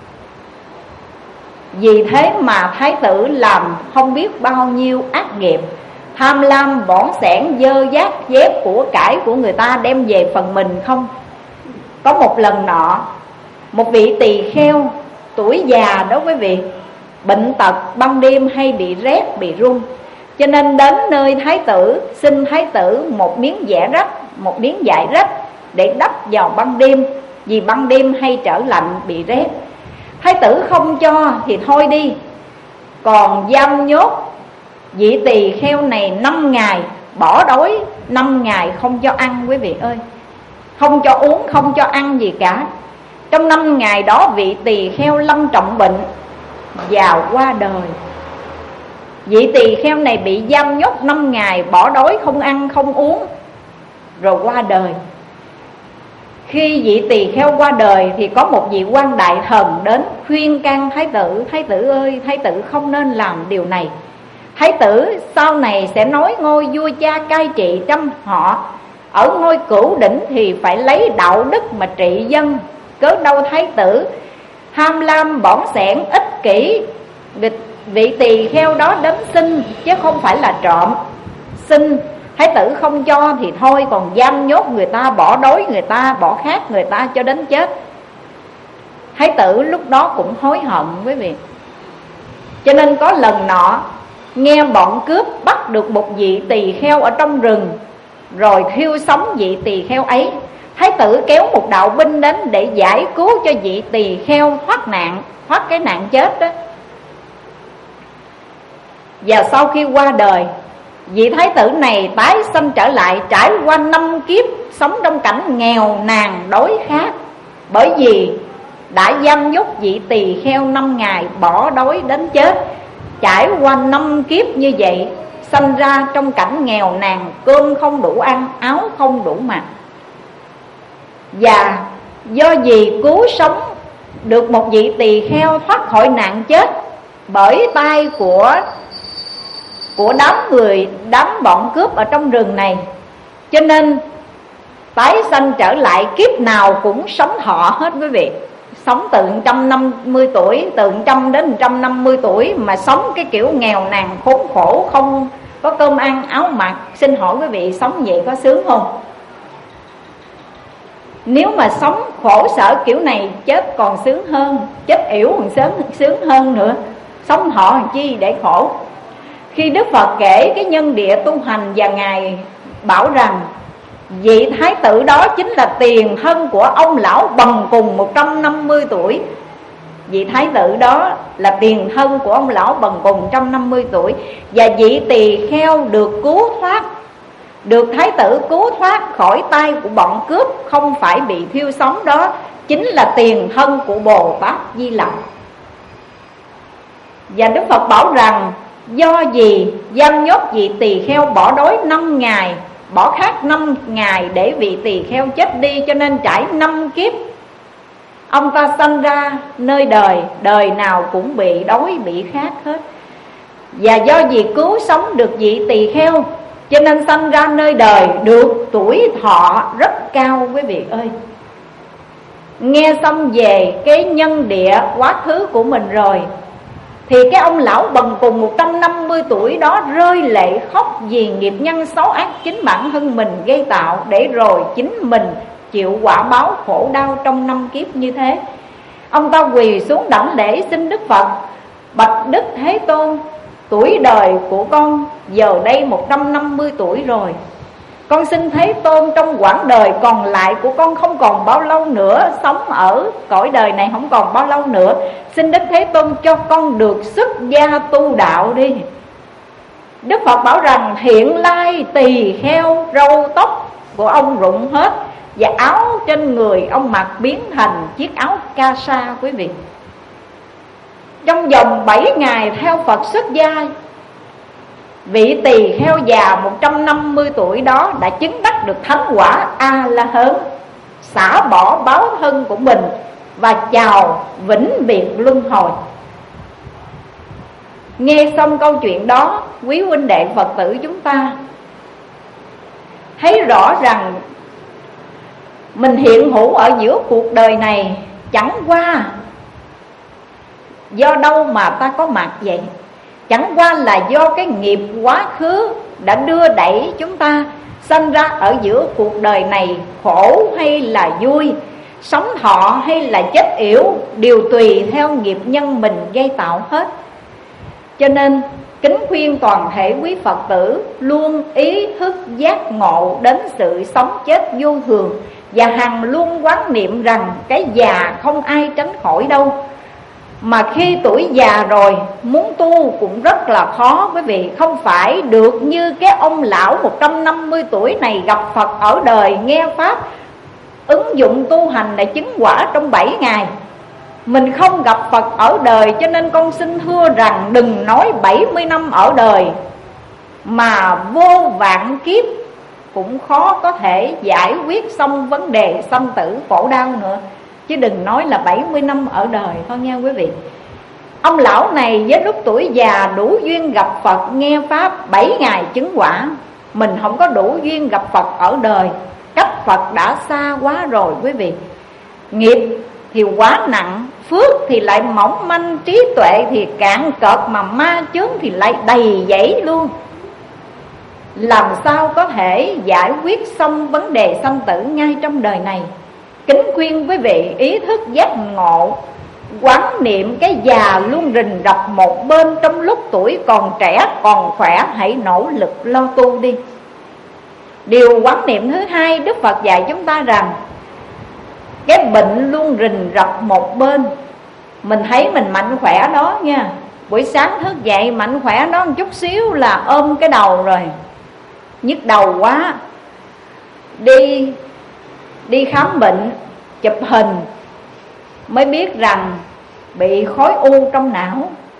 Vì thế mà thái tử làm không biết bao nhiêu ác nghiệp, tham lam bỏng sẻn, dơ dát dép của cải của người ta đem về phần mình không. Có một lần nọ, một vị tỳ kheo tuổi già đó quý vị, bệnh tật ban đêm hay bị rét bị run, cho nên đến nơi thái tử xin thái tử một miếng vải rách để đắp vào ban đêm, vì ban đêm hay trở lạnh bị rét. Thái tử không cho thì thôi đi, còn giam nhốt vị tỳ kheo này 5 ngày, bỏ đói 5 ngày không cho ăn quý vị ơi, không cho uống, không cho ăn gì cả. Trong 5 ngày đó vị tỳ kheo lâm trọng bệnh và qua đời. Vị tỳ kheo này bị giam nhốt 5 ngày, bỏ đói không ăn không uống, rồi qua đời. Khi vị tỳ kheo qua đời thì có một vị quan đại thần đến khuyên can thái tử: thái tử ơi, thái tử không nên làm điều này. Thái tử sau này sẽ nối ngôi vua cha cai trị trăm họ, ở ngôi cửu đỉnh thì phải lấy đạo đức mà trị dân. Cớ đâu thái tử tham lam bỏng sẻn ích kỷ. Vị tỳ kheo đó đến xin chứ không phải là trộm. Xin thái tử không cho thì thôi, còn giam nhốt người ta, bỏ đói người ta, bỏ khát người ta cho đến chết. Thái tử lúc đó cũng hối hận quý vị. Cho nên có lần nọ nghe bọn cướp bắt được một vị tỳ kheo ở trong rừng, rồi thiêu sống vị tỳ kheo ấy. Thái tử kéo một đạo binh đến để giải cứu cho vị tỳ kheo thoát cái nạn chết đó. Và sau khi qua đời, vị thái tử này tái sanh trở lại, trải qua 5 kiếp sống trong cảnh nghèo nàn đói khát, bởi vì đã giam nhốt vị tỳ kheo 5 ngày, bỏ đói đến chết. Trải qua 5 kiếp như vậy, sanh ra trong cảnh nghèo nàn, cơm không đủ ăn, áo không đủ mặc. Và do gì cứu sống được một vị tỳ kheo thoát khỏi nạn chết bởi tay của đám bọn cướp ở trong rừng này, cho nên tái sanh trở lại kiếp nào cũng sống thọ hết quý vị. Sống từ 150 tuổi, từ 100 đến 150 tuổi mà sống cái kiểu nghèo nàn khốn khổ, không có cơm ăn áo mặc. Xin hỏi quý vị, sống vậy có sướng không? Nếu mà sống khổ sở kiểu này chết còn sướng hơn, chết yểu còn sướng hơn nữa. Sống thọ làm chi để khổ. Khi Đức Phật kể cái nhân địa tu hành, và Ngài bảo rằng vị thái tử đó chính là tiền thân của ông lão bần cùng 150 tuổi. Vị thái tử đó là tiền thân của ông lão bần cùng 150 tuổi. Và vị tỳ kheo được thái tử cứu thoát khỏi tay của bọn cướp, không phải bị thiêu sống đó, chính là tiền thân của Bồ Tát Di Lặc. Và Đức Phật bảo rằng do gì giam nhốt vị tỳ kheo bỏ đói 5 ngày, bỏ khát 5 ngày để vị tỳ kheo chết đi, cho nên trải 5 kiếp ông ta sanh ra nơi đời nào cũng bị đói bị khát hết. Và do vì cứu sống được vị tỳ kheo, cho nên sanh ra nơi đời được tuổi thọ rất cao quý vị ơi. Nghe xong về cái nhân địa quá khứ của mình rồi, thì cái ông lão bần cùng 150 tuổi đó rơi lệ khóc vì nghiệp nhân xấu ác chính bản thân mình gây tạo, để rồi chính mình chịu quả báo khổ đau trong 5 kiếp như thế. Ông ta quỳ xuống đảnh lễ xin Đức Phật: bạch Đức Thế Tôn, tuổi đời của con giờ đây 150 tuổi rồi. Con xin Thế Tôn, trong quãng đời còn lại của con không còn bao lâu nữa, sống ở cõi đời này không còn bao lâu nữa, xin Đức Thế Tôn cho con được xuất gia tu đạo đi. Đức Phật bảo rằng hiện lai tỳ kheo râu tóc của ông rụng hết, và áo trên người ông mặc biến thành chiếc áo ca sa. Quý vị, trong vòng 7 ngày theo Phật xuất gia, vị tỳ kheo già 150 tuổi đó đã chứng đắc được thánh quả A-la-hán, xả bỏ báo thân của mình và chào vĩnh biệt luân hồi. Nghe xong câu chuyện đó, quý huynh đệ Phật tử chúng ta thấy rõ rằng mình hiện hữu ở giữa cuộc đời này chẳng qua do đâu mà ta có mặt vậy. Chẳng qua là do cái nghiệp quá khứ đã đưa đẩy chúng ta sanh ra ở giữa cuộc đời này, khổ hay là vui, sống thọ hay là chết yểu, đều tùy theo nghiệp nhân mình gây tạo hết. Cho nên kính khuyên toàn thể quý Phật tử luôn ý thức giác ngộ đến sự sống chết vô thường, và hằng luôn quán niệm rằng cái già không ai tránh khỏi đâu. Mà khi tuổi già rồi muốn tu cũng rất là khó, quý vị. Không phải được như cái ông lão 150 tuổi này gặp Phật ở đời, nghe Pháp, ứng dụng tu hành để chứng quả trong 7 ngày. Mình không gặp Phật ở đời, cho nên con xin thưa rằng đừng nói 70 năm ở đời, mà vô vạn kiếp cũng khó có thể giải quyết xong vấn đề sanh tử khổ đau nữa, chứ đừng nói là 70 năm ở đời thôi nha quý vị. Ông lão này với lúc tuổi già đủ duyên gặp Phật nghe Pháp, 7 ngày chứng quả. Mình không có đủ duyên gặp Phật ở đời, cách Phật đã xa quá rồi quý vị. Nghiệp thì quá nặng, phước thì lại mỏng manh, trí tuệ thì cạn cợt, mà ma chướng thì lại đầy dẫy luôn. Làm sao có thể giải quyết xong vấn đề sanh tử ngay trong đời này? Kính khuyên quý vị ý thức giác ngộ, quán niệm cái già luôn rình rập một bên. Trong lúc tuổi còn trẻ còn khỏe, hãy nỗ lực lo tu đi. Điều quán niệm thứ hai, Đức Phật dạy chúng ta rằng cái bệnh luôn rình rập một bên. Mình thấy mình mạnh khỏe đó nha, buổi sáng thức dậy mạnh khỏe đó, một chút xíu là ôm cái đầu rồi, nhức đầu quá. Đi khám bệnh, chụp hình mới biết rằng bị khối u trong não.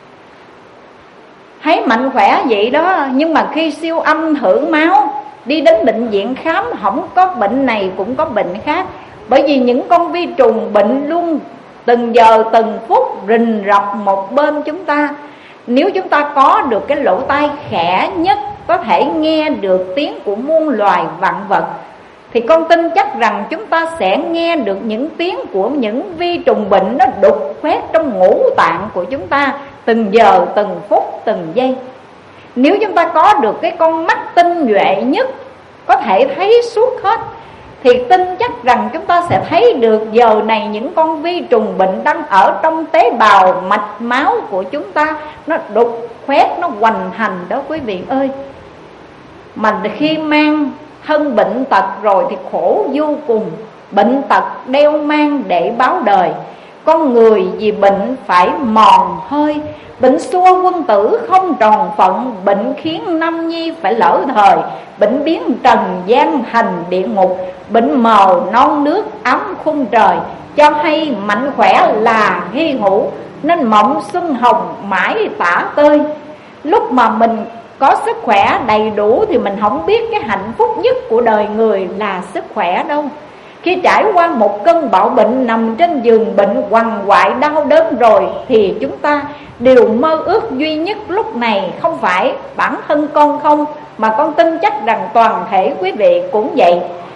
Thấy mạnh khỏe vậy đó, nhưng mà khi siêu âm thử máu, đi đến bệnh viện khám, không có bệnh này cũng có bệnh khác. Bởi vì những con vi trùng bệnh luôn từng giờ từng phút rình rập một bên chúng ta. Nếu chúng ta có được cái lỗ tai khẽ nhất, có thể nghe được tiếng của muôn loài vạn vật, thì con tin chắc rằng chúng ta sẽ nghe được những tiếng của những vi trùng bệnh nó đục khoét trong ngũ tạng của chúng ta từng giờ, từng phút, từng giây. Nếu chúng ta có được cái con mắt tinh nhuệ nhất, có thể thấy suốt hết, thì tin chắc rằng chúng ta sẽ thấy được giờ này những con vi trùng bệnh đang ở trong tế bào mạch máu của chúng ta, nó đục khoét, nó hoành hành đó quý vị ơi. Mà khi mang thân bệnh tật rồi thì khổ vô cùng. Bệnh tật đeo mang để báo đời. Con người vì bệnh phải mòn hơi. Bệnh xua quân tử không tròn phận. Bệnh khiến nam nhi phải lỡ thời. Bệnh biến trần gian thành địa ngục. Bệnh mờ non nước ấm khung trời. Cho hay mạnh khỏe là hy hữu, nên mộng xuân hồng mãi tả tơi. Lúc mà mình có sức khỏe đầy đủ thì mình không biết cái hạnh phúc nhất của đời người là sức khỏe đâu. Khi trải qua một cơn bạo bệnh, nằm trên giường bệnh quằn quại đau đớn rồi, thì chúng ta đều mơ ước duy nhất lúc này không phải bản thân con không, mà con tin chắc rằng toàn thể quý vị cũng vậy.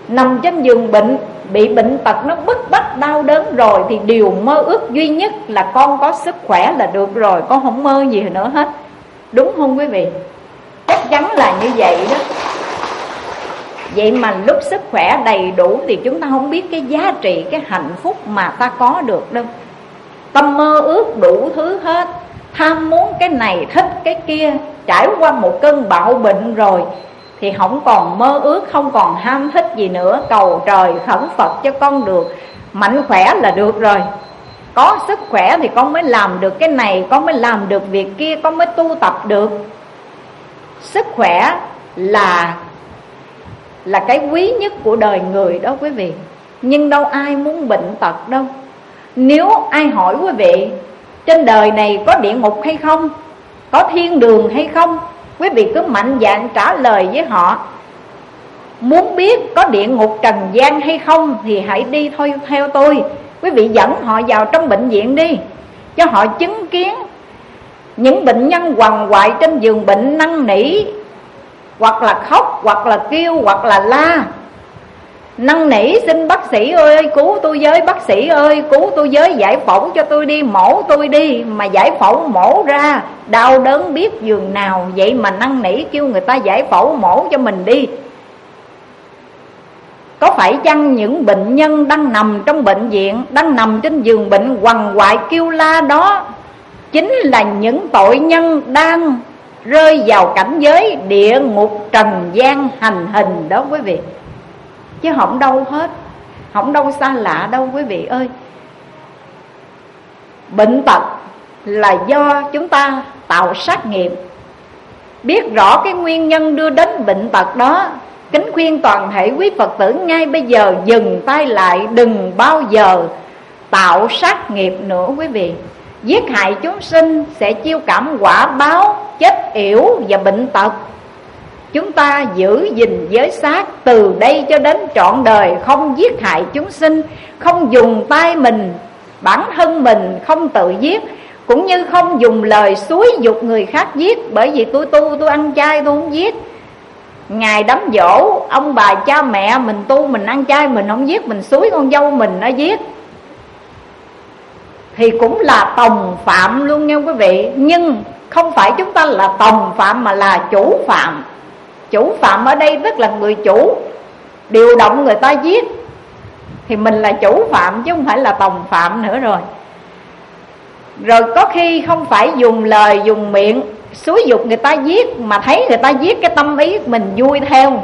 nằm trên giường bệnh, bị bệnh tật nó bức bách đau đớn rồi, thì điều mơ ước duy nhất là con có sức khỏe là được rồi, con không mơ gì nữa hết. Đúng không quý vị? Chắc chắn là như vậy đó. Vậy mà lúc sức khỏe đầy đủ thì chúng ta không biết cái giá trị, cái hạnh phúc mà ta có được đâu. Tâm mơ ước đủ thứ hết, tham muốn cái này thích cái kia. Trải qua một cơn bạo bệnh rồi thì không còn mơ ước, không còn ham thích gì nữa. Cầu trời khẩn Phật cho con được mạnh khỏe là được rồi. Có sức khỏe thì con mới làm được cái này, con mới làm được việc kia, con mới tu tập được. Sức khỏe là cái quý nhất của đời người đó quý vị. Nhưng đâu ai muốn bệnh tật đâu. Nếu ai hỏi quý vị trên đời này có địa ngục hay không, có thiên đường hay không, quý vị cứ mạnh dạn trả lời với họ. Muốn biết có địa ngục trần gian hay không thì hãy đi thôi theo tôi. Quý vị dẫn họ vào trong bệnh viện đi, cho họ chứng kiến những bệnh nhân quằn quại trên giường bệnh năn nỉ, hoặc là khóc, hoặc là kêu, hoặc là la, năn nỉ xin bác sĩ ơi cứu tôi với, bác sĩ ơi cứu tôi với, giải phẫu cho tôi đi, mổ tôi đi. Mà giải phẫu mổ ra đau đớn biết giường nào, vậy mà năn nỉ kêu người ta giải phẫu mổ cho mình đi. Có phải chăng những bệnh nhân đang nằm trong bệnh viện, đang nằm trên giường bệnh quằn quại kêu la đó chính là những tội nhân đang rơi vào cảnh giới địa ngục trần gian hành hình đó quý vị? Chứ không đâu hết, không đâu xa lạ đâu quý vị ơi. Bệnh tật là do chúng ta tạo sát nghiệp. Biết rõ cái nguyên nhân đưa đến bệnh tật đó, kính khuyên toàn thể quý Phật tử ngay bây giờ dừng tay lại, đừng bao giờ tạo sát nghiệp nữa quý vị. Giết hại chúng sinh sẽ chiêu cảm quả báo chết yểu và bệnh tật. Chúng ta giữ gìn giới xác từ đây cho đến trọn đời, không giết hại chúng sinh, không dùng tay mình, bản thân mình không tự giết, cũng như không dùng lời xúi giục người khác giết. Bởi vì tôi ăn chay, tôi không giết. Ngày đám giỗ ông bà cha mẹ mình tu, mình ăn chay, mình không giết, mình xúi con dâu mình nó giết thì cũng là tòng phạm luôn nha quý vị. Nhưng không phải chúng ta là tòng phạm mà là chủ phạm. Chủ phạm ở đây tức là người chủ điều động người ta giết, thì mình là chủ phạm chứ không phải là tòng phạm nữa rồi. Rồi có khi không phải dùng lời dùng miệng xúi giục người ta giết, mà thấy người ta giết cái tâm ý mình vui theo,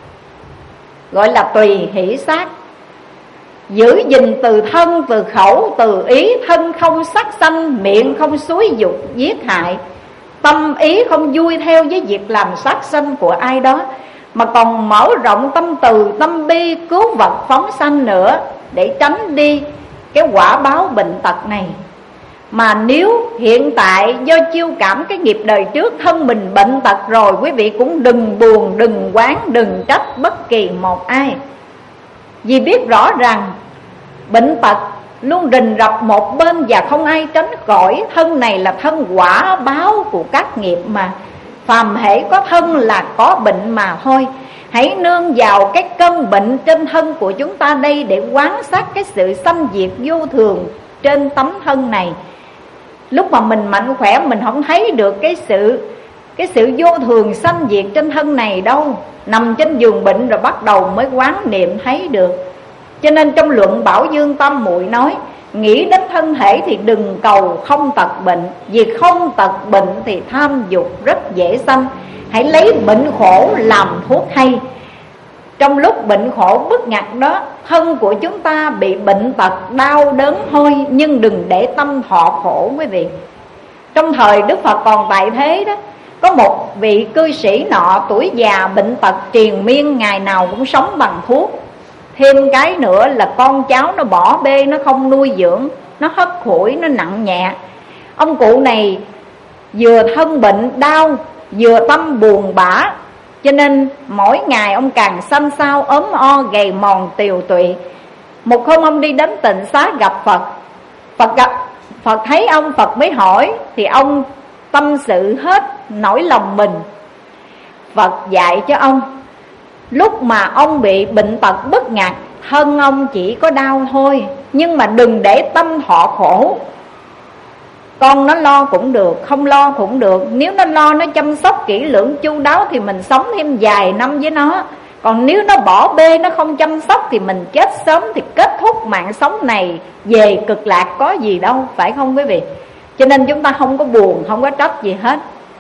gọi là tùy hỷ sát. Giữ gìn từ thân, từ khẩu, từ ý, thân không sát sanh, miệng không xúi giục giết hại, tâm ý không vui theo với việc làm sát sanh của ai đó, mà còn mở rộng tâm từ, tâm bi, cứu vật phóng sanh nữa, để tránh đi cái quả báo bệnh tật này. Mà nếu hiện tại do chiêu cảm cái nghiệp đời trước thân mình bệnh tật rồi, quý vị cũng đừng buồn, đừng oán, đừng trách bất kỳ một ai. Vì biết rõ rằng bệnh tật luôn rình rập một bên và không ai tránh khỏi. Thân này là thân quả báo của các nghiệp mà. Phàm hễ có thân là có bệnh mà thôi. Hãy nương vào cái cơn bệnh trên thân của chúng ta đây để quan sát cái sự sanh diệt vô thường trên tấm thân này. Lúc mà mình mạnh khỏe mình không thấy được cái sự vô thường sanh diệt trên thân này đâu. Nằm trên giường bệnh rồi bắt đầu mới quán niệm thấy được. Cho nên trong luận Bảo Dương Tâm Muội nói, nghĩ đến thân thể thì đừng cầu không tật bệnh, vì không tật bệnh thì tham dục rất dễ sanh. Hãy lấy bệnh khổ làm thuốc hay. Trong lúc bệnh khổ bức ngặt đó, thân của chúng ta bị bệnh tật đau đớn thôi, nhưng đừng để tâm thọ khổ quý vị. Trong thời Đức Phật còn tại thế đó, có một vị cư sĩ nọ tuổi già bệnh tật triền miên, ngày nào cũng sống bằng thuốc. Thêm cái nữa là con cháu nó bỏ bê, nó không nuôi dưỡng, nó hất hủi, nó nặng nhẹ. Ông cụ này vừa thân bệnh đau, vừa tâm buồn bã, cho nên mỗi ngày ông càng xanh xao, ốm o, gầy mòn, tiều tụy. Một hôm ông đi đến Tịnh Xá gặp Phật. Phật thấy ông, Phật mới hỏi, thì ông tâm sự hết nỗi lòng mình. Phật dạy cho ông, Lúc mà ông bị bệnh tật bất ngặt, thân ông chỉ có đau thôi, nhưng mà đừng để tâm thọ khổ. Con nó lo cũng được, không lo cũng được. Nếu nó lo, nó chăm sóc kỹ lưỡng chu đáo thì mình sống thêm vài năm với nó. Còn nếu nó bỏ bê, nó không chăm sóc thì mình chết sớm, thì kết thúc mạng sống này về cực lạc có gì đâu, phải không quý vị? Cho nên chúng ta không có buồn, không có trách gì hết.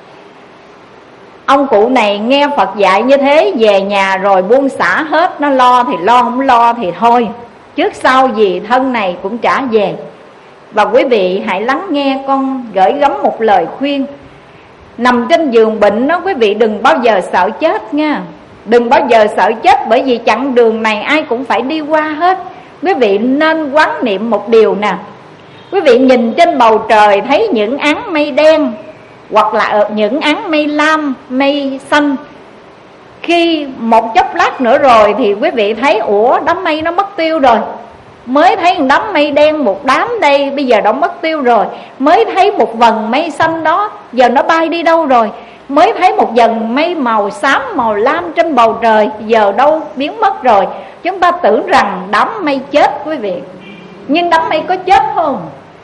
Ông cụ này nghe Phật dạy như thế, về nhà rồi buông xả hết. Nó lo thì lo, không lo thì thôi, trước sau gì thân này cũng trả về. Và quý vị hãy lắng nghe con gửi gắm một lời khuyên. Nằm trên giường bệnh đó, quý vị đừng bao giờ sợ chết nha. Đừng bao giờ sợ chết, bởi vì chặng đường này ai cũng phải đi qua hết. Quý vị nên quán niệm một điều nè. Quý vị nhìn trên bầu trời thấy những áng mây đen, hoặc là những áng mây lam, mây xanh. Khi một chốc lát nữa rồi thì quý vị thấy ủa đám mây nó mất tiêu rồi. Mới thấy một đám mây đen, một đám đây, bây giờ nó mất tiêu rồi. Mới thấy một vầng mây xanh đó, giờ nó bay đi đâu rồi. Mới thấy một vầng mây màu xám, màu lam trên bầu trời, giờ đâu biến mất rồi. Chúng ta tưởng rằng đám mây chết quý vị. Nhưng đám mây có chết không?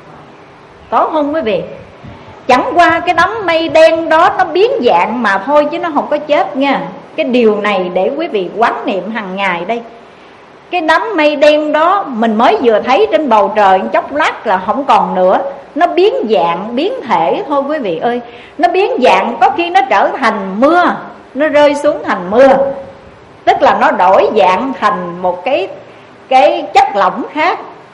Có không quý vị? Chẳng qua cái đám mây đen đó nó biến dạng mà thôi, chứ nó không có chết nha. Cái điều này để quý vị quán niệm hàng ngày đây. Cái đám mây đen đó mình mới vừa thấy trên bầu trời, chốc lát là không còn nữa. Nó biến dạng, biến thể thôi quý vị ơi. Nó biến dạng, có khi nó trở thành mưa, nó rơi xuống thành mưa. Tức là nó đổi dạng thành một cái chất lỏng khác.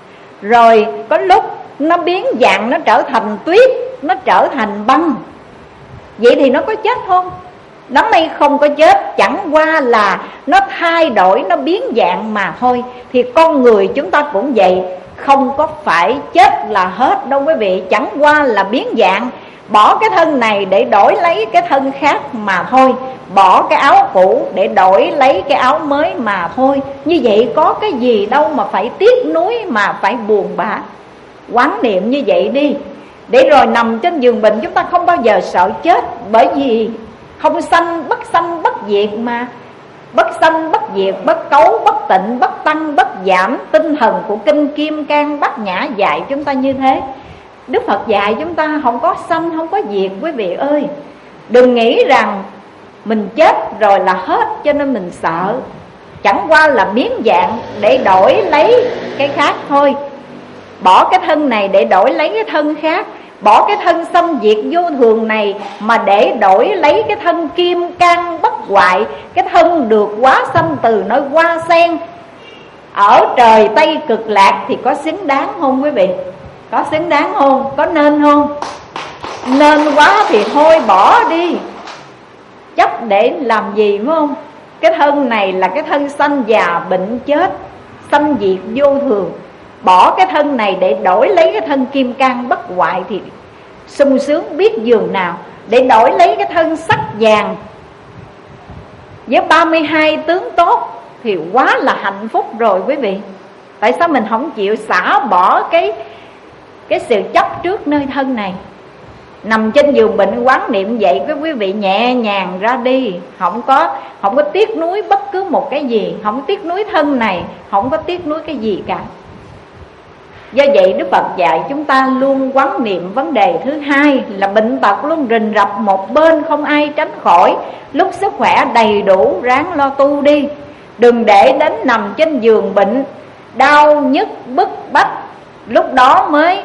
Rồi có lúc nó biến dạng, nó trở thành tuyết, nó trở thành băng. Vậy thì nó có chết không? Đám mây không có chết, chẳng qua là nó thay đổi, nó biến dạng mà thôi. Thì con người chúng ta cũng vậy, không có phải chết là hết đâu quý vị. Chẳng qua là biến dạng, bỏ cái thân này để đổi lấy cái thân khác mà thôi. Bỏ cái áo cũ để đổi lấy cái áo mới mà thôi. Như vậy có cái gì đâu mà phải tiếc nuối, mà phải buồn bã. Quán niệm như vậy đi, để rồi nằm trên giường bệnh chúng ta không bao giờ sợ chết. Bởi vì không sanh bất diệt mà. Bất sanh bất diệt, bất cấu bất tịnh, bất tăng bất giảm. Tinh thần của kinh Kim Cang Bát Nhã dạy chúng ta như thế. Đức Phật dạy chúng ta không có sanh, không có diệt quý vị ơi. Đừng nghĩ rằng mình chết rồi là hết cho nên mình sợ. Chẳng qua là biến dạng để đổi lấy cái khác thôi. Bỏ cái thân này để đổi lấy cái thân khác. Bỏ cái thân xâm diệt vô thường này mà để đổi lấy cái thân kim cang bất hoại. Cái thân được hóa sanh từ nơi hoa sen ở trời Tây Cực Lạc thì có xứng đáng không quý vị? Có xứng đáng không? Có nên không? Nên quá thì thôi bỏ đi. Chấp để làm gì phải không? Cái thân này là cái thân sanh già bệnh chết, sanh diệt vô thường. Bỏ cái thân này để đổi lấy cái thân kim cang bất hoại thì sung sướng biết dường nào. Để đổi lấy cái thân sắc vàng với 32 tướng tốt thì quá là hạnh phúc rồi quý vị. Tại sao mình không chịu xả bỏ cái sự chấp trước nơi thân này? Nằm trên giường bệnh quán niệm vậy cái quý vị nhẹ nhàng ra đi. Không có tiếc nuối bất cứ một cái gì. Không tiếc nuối thân này, không có tiếc nuối cái gì cả. Do vậy Đức Phật dạy chúng ta luôn quán niệm vấn đề thứ hai là bệnh tật luôn rình rập một bên, không ai tránh khỏi. Lúc sức khỏe đầy đủ ráng lo tu đi. Đừng để đến nằm trên giường bệnh đau nhức bức bách, lúc đó mới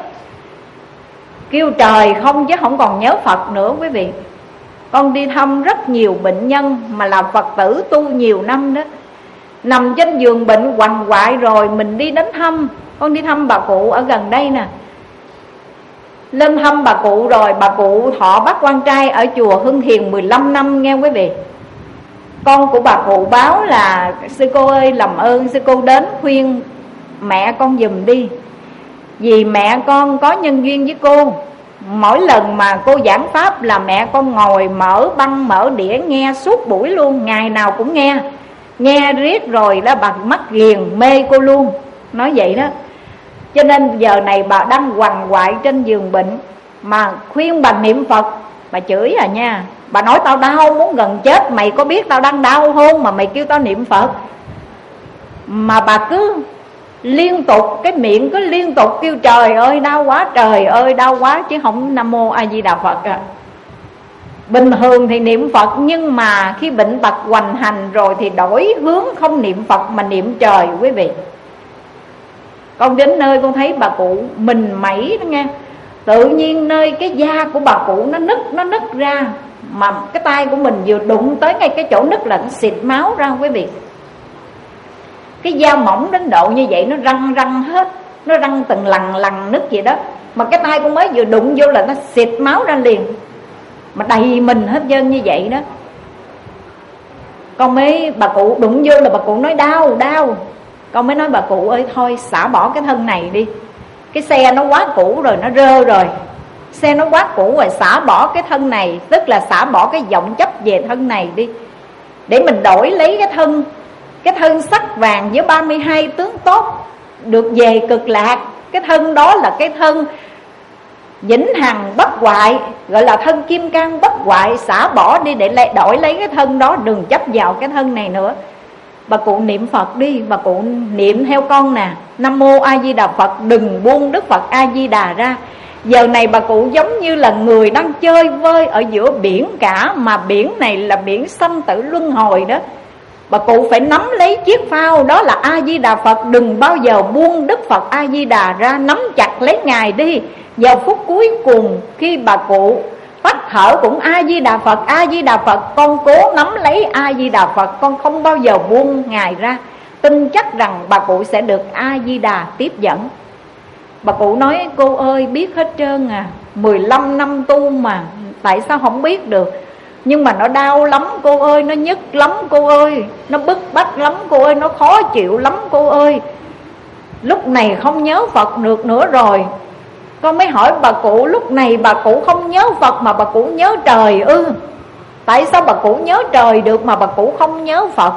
kêu trời không chứ không còn nhớ Phật nữa quý vị. Con đi thăm rất nhiều bệnh nhân mà là Phật tử tu nhiều năm đó, nằm trên giường bệnh quằn quại rồi mình đi đến thăm. Con đi thăm bà cụ ở gần đây nè. Lên thăm bà cụ rồi, bà cụ thọ bát quan trai ở chùa Hưng Thiền 15 năm nghe quý vị. Con của bà cụ báo là sư cô ơi, làm ơn sư cô đến khuyên mẹ con giùm đi. Vì mẹ con có nhân duyên với cô. Mỗi lần mà cô giảng pháp là mẹ con ngồi mở băng mở đĩa nghe suốt buổi luôn, ngày nào cũng nghe. Nghe riết rồi đó bà mắt ghiền mê cô luôn. Nói vậy đó. Cho nên giờ này bà đang quằn quại trên giường bệnh mà khuyên bà niệm Phật, bà chửi à nha. Bà nói tao đau muốn gần chết, mày có biết tao đang đau không mà mày kêu tao niệm Phật? Mà bà cứ liên tục, cái miệng cứ liên tục kêu trời ơi đau quá, trời ơi đau quá, chứ không Nam Mô A Di Đà Phật à. Bình thường thì niệm Phật, nhưng mà khi bệnh tật hoành hành rồi thì đổi hướng, không niệm Phật mà niệm trời quý vị. Con đến nơi con thấy bà cụ mình mẩy đó nghe, tự nhiên nơi cái da của bà cụ nó nứt ra, mà cái tay của mình vừa đụng tới ngay cái chỗ nứt là nó xịt máu ra quý vị. Cái da mỏng đến độ như vậy nó răng hết, nó răng từng lằn nứt vậy đó, mà cái tay con mới vừa đụng vô là nó xịt máu ra liền, mà đầy mình hết trơn như vậy đó. Con mới, bà cụ đụng vô là bà cụ nói đau. Con mới nói bà cụ ơi thôi xả bỏ cái thân này đi, cái xe nó quá cũ rồi, nó rơ rồi, xe nó quá cũ rồi, xả bỏ cái thân này, tức là xả bỏ cái vọng chấp về thân này đi, để mình đổi lấy cái thân sắc vàng với 32 tướng tốt được về cực lạc. Cái thân đó là cái thân vĩnh hằng bất hoại, gọi là thân kim cang bất hoại, xả bỏ đi để đổi lấy cái thân đó, đừng chấp vào cái thân này nữa. Bà cụ niệm Phật đi, bà cụ niệm theo con nè, Nam Mô A Di Đà Phật, đừng buông Đức Phật A Di Đà ra. Giờ này bà cụ giống như là người đang chơi vơi ở giữa biển cả, mà biển này là biển sanh tử luân hồi đó. Bà cụ phải nắm lấy chiếc phao đó là A Di Đà Phật, đừng bao giờ buông Đức Phật A Di Đà ra, nắm chặt lấy Ngài đi. Vào phút cuối cùng khi bà cụ tắt thở cũng A Di Đà Phật, A Di Đà Phật, con cố nắm lấy A Di Đà Phật, con không bao giờ buông Ngài ra. Tin chắc rằng bà cụ sẽ được A Di Đà tiếp dẫn. Bà cụ nói cô ơi biết hết trơn à, 15 năm tu mà tại sao không biết được. Nhưng mà nó đau lắm cô ơi, nó nhức lắm cô ơi, nó bức bách lắm cô ơi, nó khó chịu lắm cô ơi. Lúc này không nhớ Phật được nữa rồi. Con mới hỏi bà cụ, lúc này bà cụ không nhớ Phật mà bà cụ nhớ trời ư? Tại sao bà cụ nhớ trời được mà bà cụ không nhớ Phật?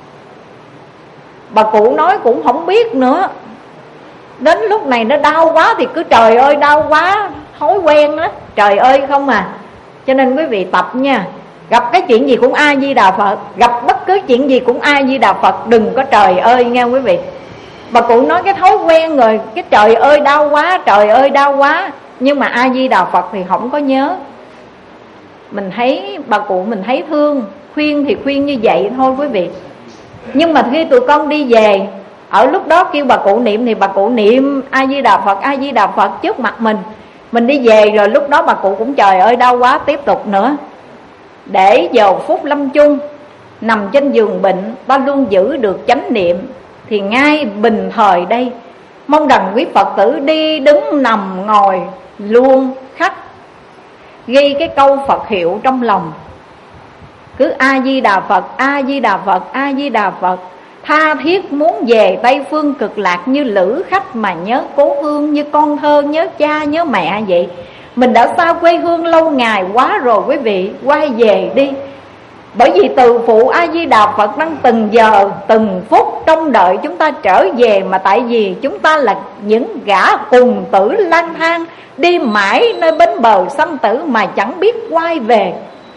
Bà cụ nói cũng không biết nữa. Đến lúc này nó đau quá thì cứ trời ơi đau quá, thói quen đó, trời ơi không à. Cho nên quý vị tập nha, gặp cái chuyện gì cũng A Di Đà Phật, gặp bất cứ chuyện gì cũng A Di Đà Phật, đừng có trời ơi nghe quý vị. Bà cụ nói cái thói quen rồi, cái trời ơi đau quá, trời ơi đau quá, nhưng mà A Di Đà Phật thì không có nhớ. Mình thấy bà cụ mình thấy thương, khuyên thì khuyên như vậy thôi quý vị. Nhưng mà khi tụi con đi về, ở lúc đó kêu bà cụ niệm thì bà cụ niệm A Di Đà Phật, A Di Đà Phật trước mặt mình. Mình đi về rồi lúc đó bà cụ cũng trời ơi đau quá tiếp tục nữa. Để vào phút lâm chung, nằm trên giường bệnh, ta luôn giữ được chánh niệm. Thì ngay bình thời đây, mong rằng quý Phật tử đi đứng nằm ngồi luôn khắc ghi cái câu Phật hiệu trong lòng. Cứ A Di Đà Phật, A Di Đà Phật, A Di Đà Phật. Tha thiết muốn về Tây Phương cực lạc như lữ khách mà nhớ cố hương, như con thơ nhớ cha nhớ mẹ vậy. Mình đã xa quê hương lâu ngày quá rồi quý vị, quay về đi. Bởi vì từ phụ A Di Đà Phật đang từng giờ từng phút trông đợi chúng ta trở về. Mà tại vì chúng ta là những gã cùng tử lang thang, đi mãi nơi bến bờ sanh tử mà chẳng biết quay về.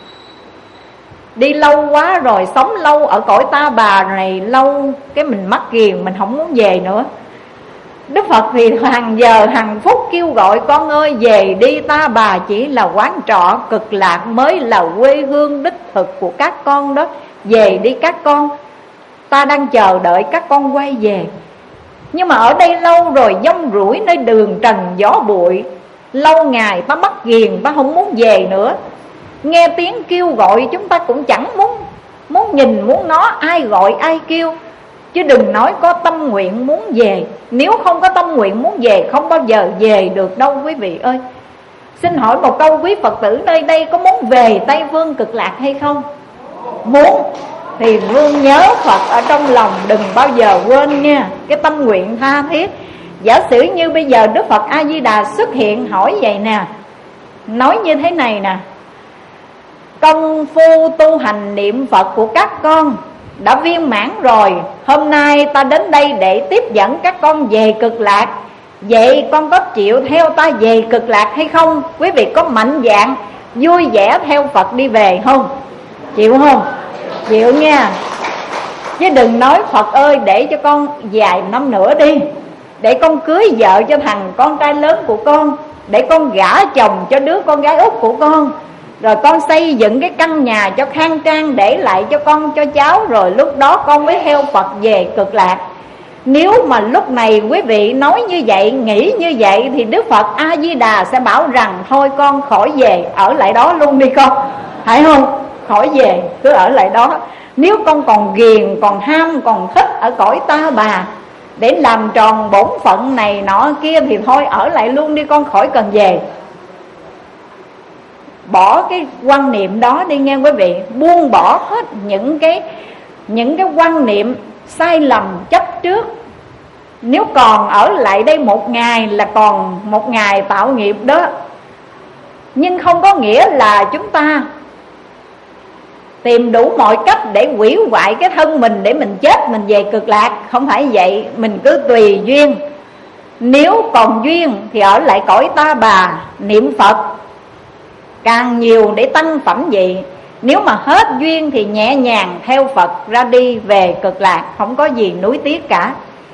Đi lâu quá rồi, sống lâu ở cõi ta bà này lâu, cái mình mắc ghiền, mình không muốn về nữa. Đức Phật thì hàng giờ hàng phút kêu gọi con ơi về đi, ta bà chỉ là quán trọ, cực lạc mới là quê hương đích thực của các con đó. Về đi các con, ta đang chờ đợi các con quay về. Nhưng mà ở đây lâu rồi, dông rủi nơi đường trần gió bụi, lâu ngày ta mắc ghiền, ta không muốn về nữa. Nghe tiếng kêu gọi chúng ta cũng chẳng muốn nhìn muốn nó, ai gọi ai kêu. Chứ đừng nói có tâm nguyện muốn về. Nếu không có tâm nguyện muốn về, không bao giờ về được đâu quý vị ơi. Xin hỏi một câu, quý Phật tử nơi đây có muốn về Tây Phương cực lạc hay không? Muốn thì luôn nhớ Phật ở trong lòng, đừng bao giờ quên nha. Cái tâm nguyện tha thiết. Giả sử như bây giờ Đức Phật A Di Đà xuất hiện hỏi vậy nè, nói như thế này nè: công phu tu hành niệm Phật của các con đã viên mãn rồi, hôm nay ta đến đây để tiếp dẫn các con về cực lạc. Vậy con có chịu theo ta về cực lạc hay không? Quý vị có mạnh dạn vui vẻ theo Phật đi về không? Chịu không? Chịu nha. Chứ đừng nói Phật ơi để cho con vài năm nữa đi, để con cưới vợ cho thằng con trai lớn của con, để con gả chồng cho đứa con gái út của con, rồi con xây dựng cái căn nhà cho khang trang để lại cho con cho cháu, rồi lúc đó con mới theo Phật về cực lạc. Nếu mà lúc này quý vị nói như vậy, nghĩ như vậy, thì Đức Phật A Di Đà sẽ bảo rằng thôi con khỏi về, ở lại đó luôn đi con, phải không? Khỏi về, cứ ở lại đó. Nếu con còn ghiền, còn ham, còn thích ở cõi ta bà để làm tròn bổn phận này nọ kia, thì thôi ở lại luôn đi con, khỏi cần về. Bỏ cái quan niệm đó đi nghe quý vị. Buông bỏ hết những cái quan niệm sai lầm chấp trước. Nếu còn ở lại đây một ngày là còn một ngày tạo nghiệp đó. Nhưng không có nghĩa là chúng ta tìm đủ mọi cách để hủy hoại cái thân mình, để mình chết mình về cực lạc. Không phải vậy. Mình cứ tùy duyên. Nếu còn duyên thì ở lại cõi ta bà niệm Phật càng nhiều để tăng phẩm vị. Nếu mà hết duyên thì nhẹ nhàng theo Phật ra đi về cực lạc. Không có gì nuối tiếc cả.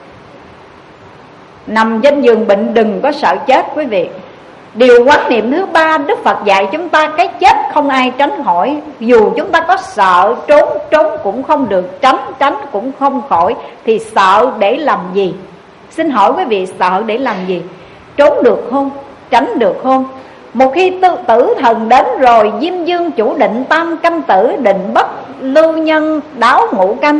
Nằm trên giường bệnh đừng có sợ chết quý vị. Điều quán niệm thứ ba Đức Phật dạy chúng ta cái chết không ai tránh khỏi. Dù chúng ta có sợ, trốn cũng không được, tránh cũng không khỏi. Thì sợ để làm gì? Xin hỏi quý vị, sợ để làm gì? Trốn được không? Tránh được không? Một khi tử thần đến rồi, Diêm Dương chủ định tam canh tử, định bất lưu nhân đáo ngũ canh.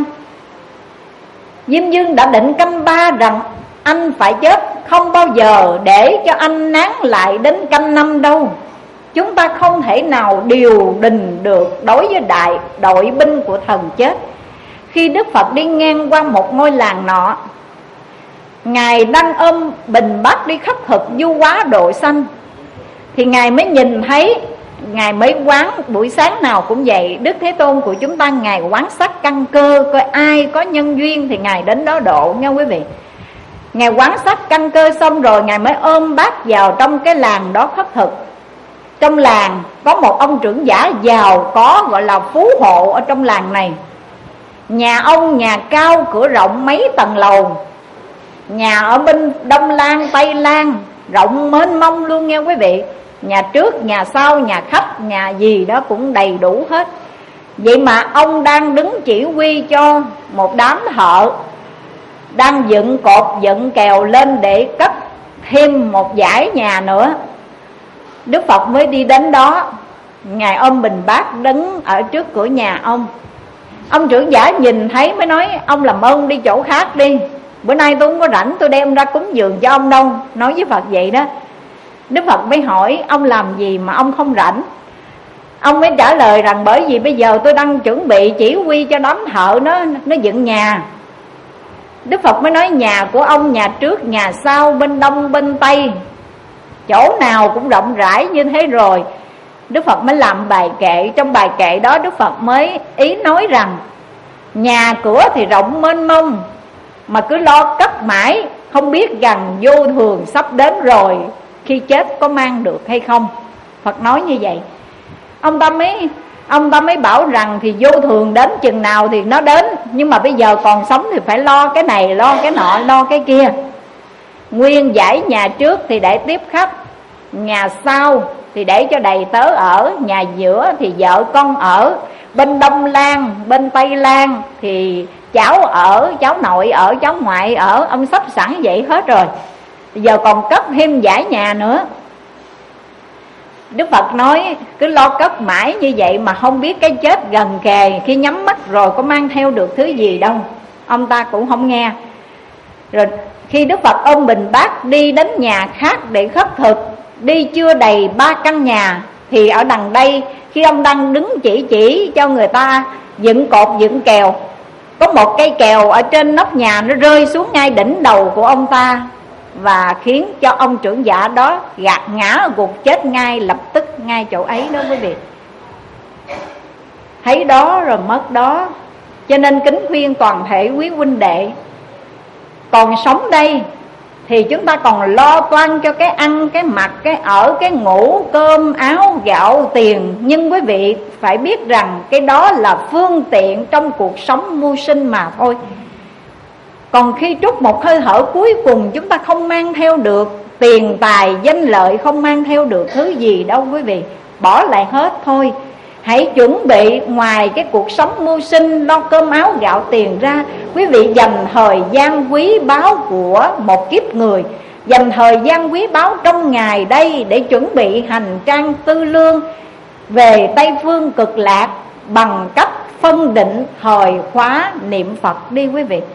Diêm Dương đã định canh ba rằng anh phải chết, không bao giờ để cho anh nán lại đến canh năm đâu. Chúng ta không thể nào điều đình được đối với đại đội binh của thần chết. Khi Đức Phật đi ngang qua một ngôi làng nọ, Ngài đang ôm bình bát đi khất thực du hóa độ sanh, thì Ngài mới nhìn thấy, Ngài mới quán, buổi sáng nào cũng vậy, Đức Thế Tôn của chúng ta Ngài quán sát căn cơ, coi ai có nhân duyên thì Ngài đến đó độ nha quý vị. Ngài quán sát căn cơ xong rồi Ngài mới ôm bát vào trong cái làng đó khất thực. Trong làng có một ông trưởng giả giàu có, gọi là phú hộ ở trong làng này. Nhà ông nhà cao, cửa rộng mấy tầng lầu. Nhà ở bên Đông Lan, Tây Lan, rộng mênh mông luôn nghe quý vị. Nhà trước, nhà sau, nhà khách, nhà gì đó cũng đầy đủ hết. Vậy mà ông đang đứng chỉ huy cho một đám thợ đang dựng cột, dựng kèo lên để cất thêm một dãy nhà nữa. Đức Phật mới đi đến đó. Ngài ôm bình bát đứng ở trước cửa nhà ông. Ông trưởng giả nhìn thấy mới nói: ông làm ơn đi chỗ khác đi, bữa nay tôi không có rảnh, tôi đem ra cúng dường cho ông đâu. Nói với Phật vậy đó. Đức Phật mới hỏi: ông làm gì mà ông không rảnh? Ông mới trả lời rằng: bởi vì bây giờ tôi đang chuẩn bị chỉ huy cho đám thợ nó dựng nhà. Đức Phật mới nói: nhà của ông nhà trước, nhà sau, bên đông, bên tây, chỗ nào cũng rộng rãi như thế rồi. Đức Phật mới làm bài kệ. Trong bài kệ đó Đức Phật mới ý nói rằng nhà cửa thì rộng mênh mông, mà cứ lo cất mãi, không biết rằng vô thường sắp đến rồi, khi chết có mang được hay không. Phật nói như vậy. Ông ta mới bảo rằng thì vô thường đến chừng nào thì nó đến, nhưng mà bây giờ còn sống thì phải lo cái này, lo cái nọ, lo cái kia. Nguyên dãy nhà trước thì để tiếp khách, nhà sau thì để cho đầy tớ ở, nhà giữa thì vợ con ở, bên Đông Lan, bên Tây Lan thì cháu ở, cháu nội ở, cháu ngoại ở. Ông sắp sẵn vậy hết rồi, giờ còn cất thêm dãy nhà nữa. Đức Phật nói cứ lo cất mãi như vậy mà không biết cái chết gần kề, khi nhắm mắt rồi có mang theo được thứ gì đâu. Ông ta cũng không nghe. Rồi khi Đức Phật ôm bình bát đi đến nhà khác để khất thực, đi chưa đầy 3 căn nhà, thì ở đằng đây khi ông đang đứng chỉ cho người ta dựng cột, dựng kèo, có một cây kèo ở trên nóc nhà nó rơi xuống ngay đỉnh đầu của ông ta, và khiến cho ông trưởng giả đó gạt ngã gục chết ngay lập tức ngay chỗ ấy đó quý vị. Thấy đó rồi mất đó. Cho nên kính khuyên toàn thể quý huynh đệ còn sống đây thì chúng ta còn lo toan cho cái ăn, cái mặc, cái ở, cái ngủ, cơm, áo, gạo, tiền. Nhưng quý vị phải biết rằng cái đó là phương tiện trong cuộc sống mưu sinh mà thôi. Còn khi trút một hơi thở cuối cùng, chúng ta không mang theo được tiền tài, danh lợi, không mang theo được thứ gì đâu quý vị. Bỏ lại hết thôi. Hãy chuẩn bị ngoài cái cuộc sống mưu sinh, lo cơm áo gạo tiền ra, quý vị dành thời gian quý báu của một kiếp người, dành thời gian quý báu trong ngày đây để chuẩn bị hành trang tư lương về Tây Phương Cực Lạc bằng cách phân định thời khóa niệm Phật đi quý vị.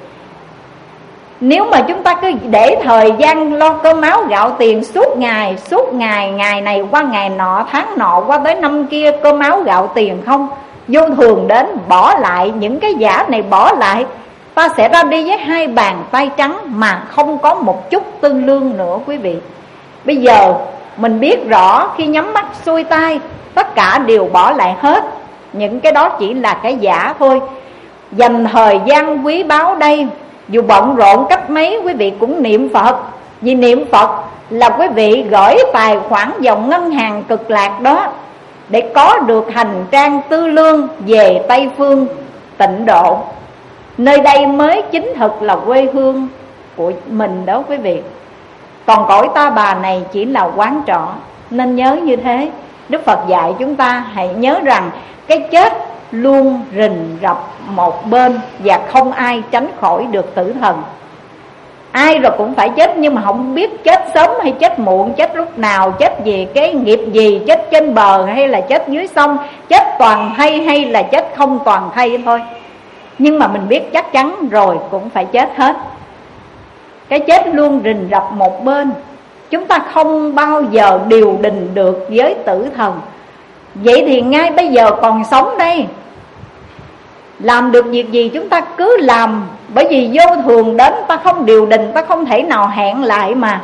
Nếu mà chúng ta cứ để thời gian lo cơm áo gạo tiền suốt ngày, ngày này qua ngày nọ, tháng nọ qua tới năm kia, cơm áo gạo tiền không, vô thường đến bỏ lại những cái giả này, bỏ lại, ta sẽ ra đi với hai bàn tay trắng mà không có một chút tư lương nữa quý vị. Bây giờ mình biết rõ khi nhắm mắt xuôi tay, tất cả đều bỏ lại hết. Những cái đó chỉ là cái giả thôi. Dành thời gian quý báu đây, dù bận rộn cách mấy, quý vị cũng niệm Phật. Vì niệm Phật là quý vị gửi tài khoản vào ngân hàng Cực Lạc đó, để có được hành trang tư lương về Tây Phương tịnh độ. Nơi đây mới chính thực là quê hương của mình đó quý vị. Còn cõi Ta Bà này chỉ là quán trọ. Nên nhớ như thế. Đức Phật dạy chúng ta hãy nhớ rằng cái chết luôn rình rập một bên, và không ai tránh khỏi được tử thần. Ai rồi cũng phải chết, nhưng mà không biết chết sớm hay chết muộn, chết lúc nào, chết vì cái nghiệp gì, chết trên bờ hay là chết dưới sông, chết toàn thây hay là chết không toàn thây thôi. Nhưng mà mình biết chắc chắn rồi cũng phải chết hết. Cái chết luôn rình rập một bên, chúng ta không bao giờ điều đình được với tử thần. Vậy thì ngay bây giờ còn sống đây, làm được việc gì chúng ta cứ làm. Bởi vì vô thường đến ta không điều đình, ta không thể nào hẹn lại mà.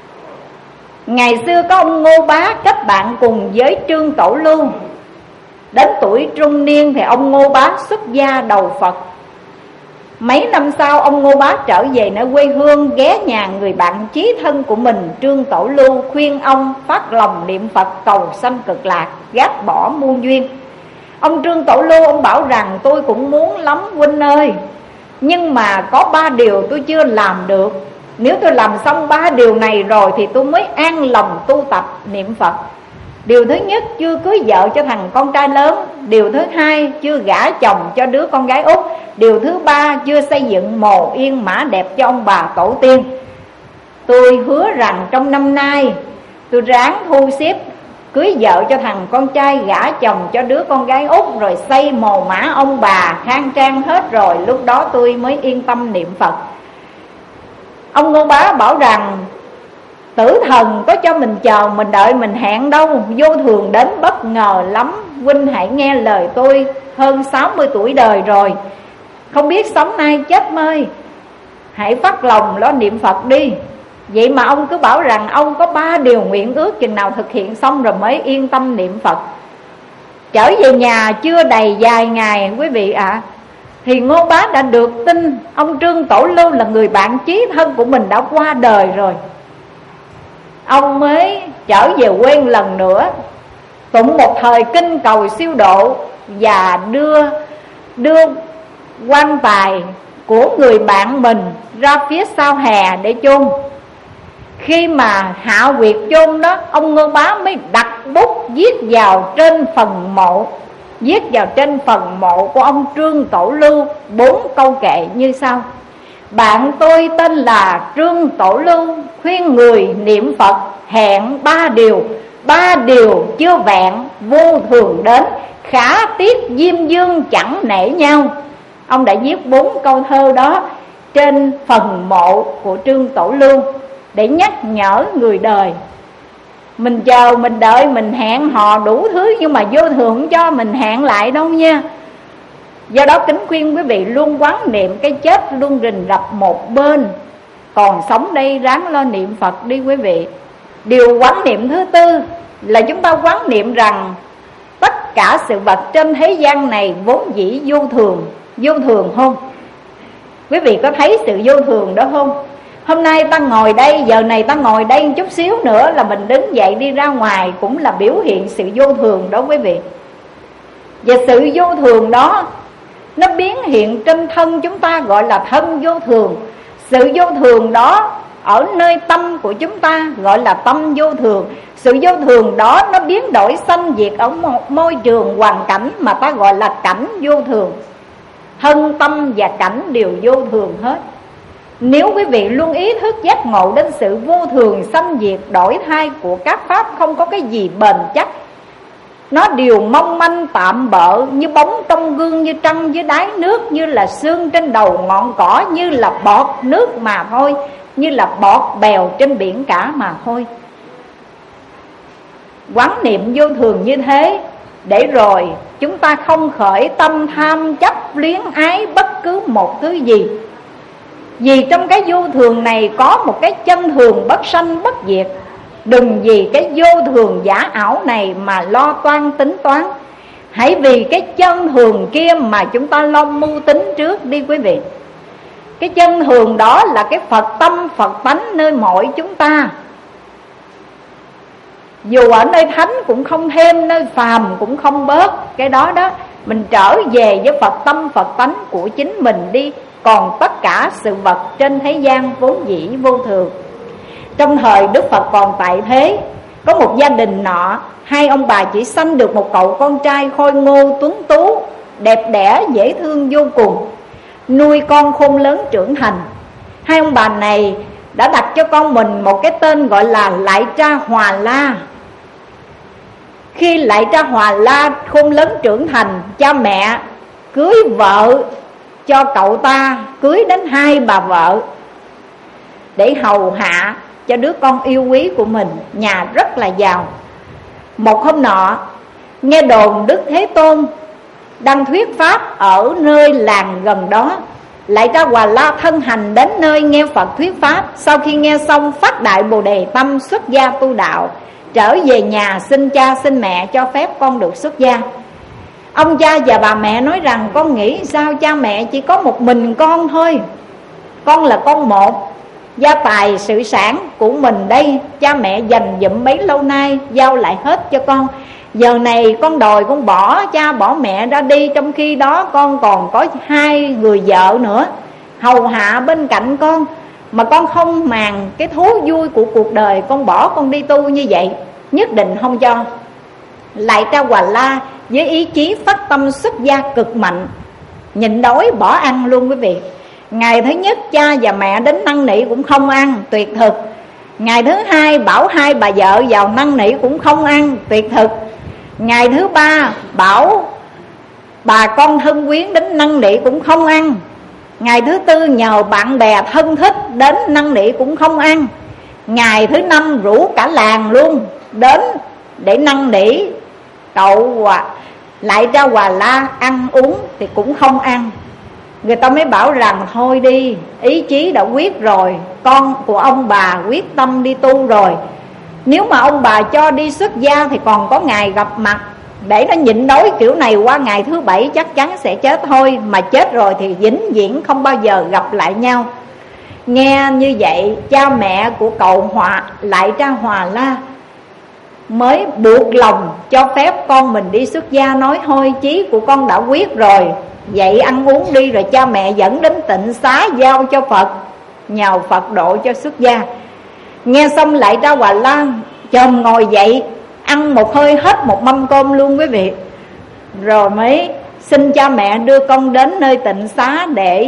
Ngày xưa có ông Ngô Bá kết bạn cùng với Trương Tổ Lưu. Đến tuổi trung niên thì ông Ngô Bá xuất gia đầu Phật. Mấy năm sau ông Ngô Bá trở về nơi quê hương, ghé nhà người bạn chí thân của mình Trương Tổ Lưu, khuyên ông phát lòng niệm Phật cầu sanh Cực Lạc, gác bỏ muôn duyên. Ông Trương Tổ Lưu ông bảo rằng tôi cũng muốn lắm huynh ơi, nhưng mà có 3 điều tôi chưa làm được. Nếu tôi làm xong 3 điều này rồi thì tôi mới an lòng tu tập niệm Phật. Điều thứ nhất, chưa cưới vợ cho thằng con trai lớn. Điều thứ hai, chưa gả chồng cho đứa con gái út. Điều thứ ba, chưa xây dựng mồ yên mã đẹp cho ông bà tổ tiên. Tôi hứa rằng trong năm nay tôi ráng thu xếp cưới vợ cho thằng con trai, gả chồng cho đứa con gái út, rồi xây mồ mã ông bà khang trang hết rồi, lúc đó tôi mới yên tâm niệm Phật. Ông Ngô Bá bảo rằng tử thần có cho mình chờ, mình đợi, mình hẹn đâu. Vô thường đến bất ngờ lắm. Huynh hãy nghe lời tôi, hơn 60 tuổi đời rồi, không biết sống nay chết mai, hãy phát lòng lo niệm Phật đi. Vậy mà ông cứ bảo rằng ông có 3 điều nguyện ước, chừng nào thực hiện xong rồi mới yên tâm niệm Phật. Trở về nhà chưa đầy vài ngày quý vị ạ, thì Ngô Bá đã được tin ông Trương Tổ Lưu là người bạn chí thân của mình đã qua đời rồi. Ông mới trở về quê lần nữa, tụng một thời kinh cầu siêu độ, và đưa quan tài của người bạn mình ra phía sau hè để chôn. Khi mà hạ huyệt chôn đó, ông Ngô Bá mới đặt bút viết vào trên phần mộ, viết vào trên phần mộ của ông Trương Tổ Lưu 4 câu kệ như sau: bạn tôi tên là Trương Tổ Lưu, khuyên người niệm Phật hẹn 3 điều. 3 điều chưa vẹn, vô thường đến, khả tiếc diêm dương chẳng nể nhau. Ông đã viết 4 câu thơ đó trên phần mộ của Trương Tổ Lưu để nhắc nhở người đời. Mình chờ, mình đợi, mình hẹn hò đủ thứ, nhưng mà vô thường không cho mình hẹn lại đâu nha. Do đó kính khuyên quý vị luôn quán niệm cái chết luôn rình rập một bên, còn sống đây ráng lo niệm Phật đi quý vị. Điều quán niệm thứ tư là chúng ta quán niệm rằng tất cả sự vật trên thế gian này vốn dĩ vô thường. Vô thường không? Quý vị có thấy sự vô thường đó không? Hôm nay ta ngồi đây, giờ này ta ngồi đây chút xíu nữa là mình đứng dậy đi ra ngoài, cũng là biểu hiện sự vô thường đó quý vị. Và sự vô thường đó nó biến hiện trên thân chúng ta, gọi là thân vô thường. Sự vô thường đó ở nơi tâm của chúng ta gọi là tâm vô thường. Sự vô thường đó nó biến đổi sanh diệt ở môi trường hoàn cảnh mà ta gọi là cảnh vô thường. Thân tâm và cảnh đều vô thường hết. Nếu quý vị luôn ý thức giác ngộ đến sự vô thường sanh diệt đổi thay của các pháp, không có cái gì bền chắc, nó đều mong manh tạm bợ, như bóng trong gương, như trăng dưới đáy nước, như là sương trên đầu ngọn cỏ, như là bọt nước mà thôi, như là bọt bèo trên biển cả mà thôi. Quán niệm vô thường như thế, để rồi chúng ta không khởi tâm tham chấp luyến ái bất cứ một thứ gì. Vì trong cái vô thường này có một cái chân thường bất sanh bất diệt. Đừng vì cái vô thường giả ảo này mà lo toan tính toán. Hãy vì cái chân thường kia mà chúng ta lo mưu tính trước đi quý vị. Cái chân thường đó là cái Phật tâm Phật tánh nơi mỗi chúng ta. Dù ở nơi thánh cũng không thêm, nơi phàm cũng không bớt. Cái đó đó, mình trở về với Phật tâm Phật tánh của chính mình đi. Còn tất cả sự vật trên thế gian vốn dĩ vô thường. Trong thời Đức Phật còn tại thế, có một gia đình nọ, hai ông bà chỉ sanh được một cậu con trai khôi ngô tuấn tú, đẹp đẽ dễ thương vô cùng. Nuôi con khôn lớn trưởng thành, hai ông bà này đã đặt cho con mình một cái tên gọi là Lại Tra Hòa La. Khi Lại Tra Hòa La khôn lớn trưởng thành, cha mẹ cưới vợ cho cậu ta, cưới đến 2 bà vợ để hầu hạ cho đứa con yêu quý của mình. Nhà rất là giàu. Một hôm nọ, nghe đồn Đức Thế Tôn đang thuyết pháp ở nơi làng gần đó. Lại Tra Hòa La thân hành đến nơi nghe Phật thuyết pháp. Sau khi nghe xong phát đại bồ đề tâm, xuất gia tu đạo. Trở về nhà xin cha xin mẹ cho phép con được xuất gia. Ông cha và bà mẹ nói rằng: con nghĩ sao cha mẹ chỉ có một mình con thôi, con là con một, gia tài sự sản của mình đây cha mẹ dành dụm bấy lâu nay giao lại hết cho con. Giờ này con đòi con bỏ cha bỏ mẹ ra đi, trong khi đó con còn có 2 người vợ nữa hầu hạ bên cạnh con, mà con không màng cái thú vui của cuộc đời, con bỏ con đi tu như vậy, nhất định không cho. Lại Tra Hòa La với ý chí phát tâm xuất gia cực mạnh, nhịn đói bỏ ăn luôn quý vị. Ngày thứ nhất cha và mẹ đến năn nỉ cũng không ăn, tuyệt thực. Ngày thứ hai bảo 2 bà vợ vào năn nỉ cũng không ăn, tuyệt thực. Ngày thứ ba bảo bà con thân quyến đến năn nỉ cũng không ăn. Ngày thứ tư nhờ bạn bè thân thích đến năn nỉ cũng không ăn. Ngày thứ năm rủ cả làng luôn đến để năn nỉ cậu Lại Tra Hòa La ăn uống thì cũng không ăn. Người ta mới bảo rằng thôi đi, ý chí đã quyết rồi, con của ông bà quyết tâm đi tu rồi, nếu mà ông bà cho đi xuất gia thì còn có ngày gặp mặt. Để nó nhịn đói kiểu này qua ngày thứ 7 chắc chắn sẽ chết thôi, mà chết rồi thì vĩnh viễn không bao giờ gặp lại nhau. Nghe như vậy, cha mẹ của cậu Lại Tra Hòa La mới buộc lòng cho phép con mình đi xuất gia. Nói thôi chí của con đã quyết rồi, vậy ăn uống đi, rồi cha mẹ dẫn đến tịnh xá giao cho Phật, nhờ Phật độ cho xuất gia. Nghe xong Lại Tra Hòa La chồm ngồi dậy ăn một hơi hết một mâm cơm luôn quý vị. Rồi mới xin cha mẹ đưa con đến nơi tịnh xá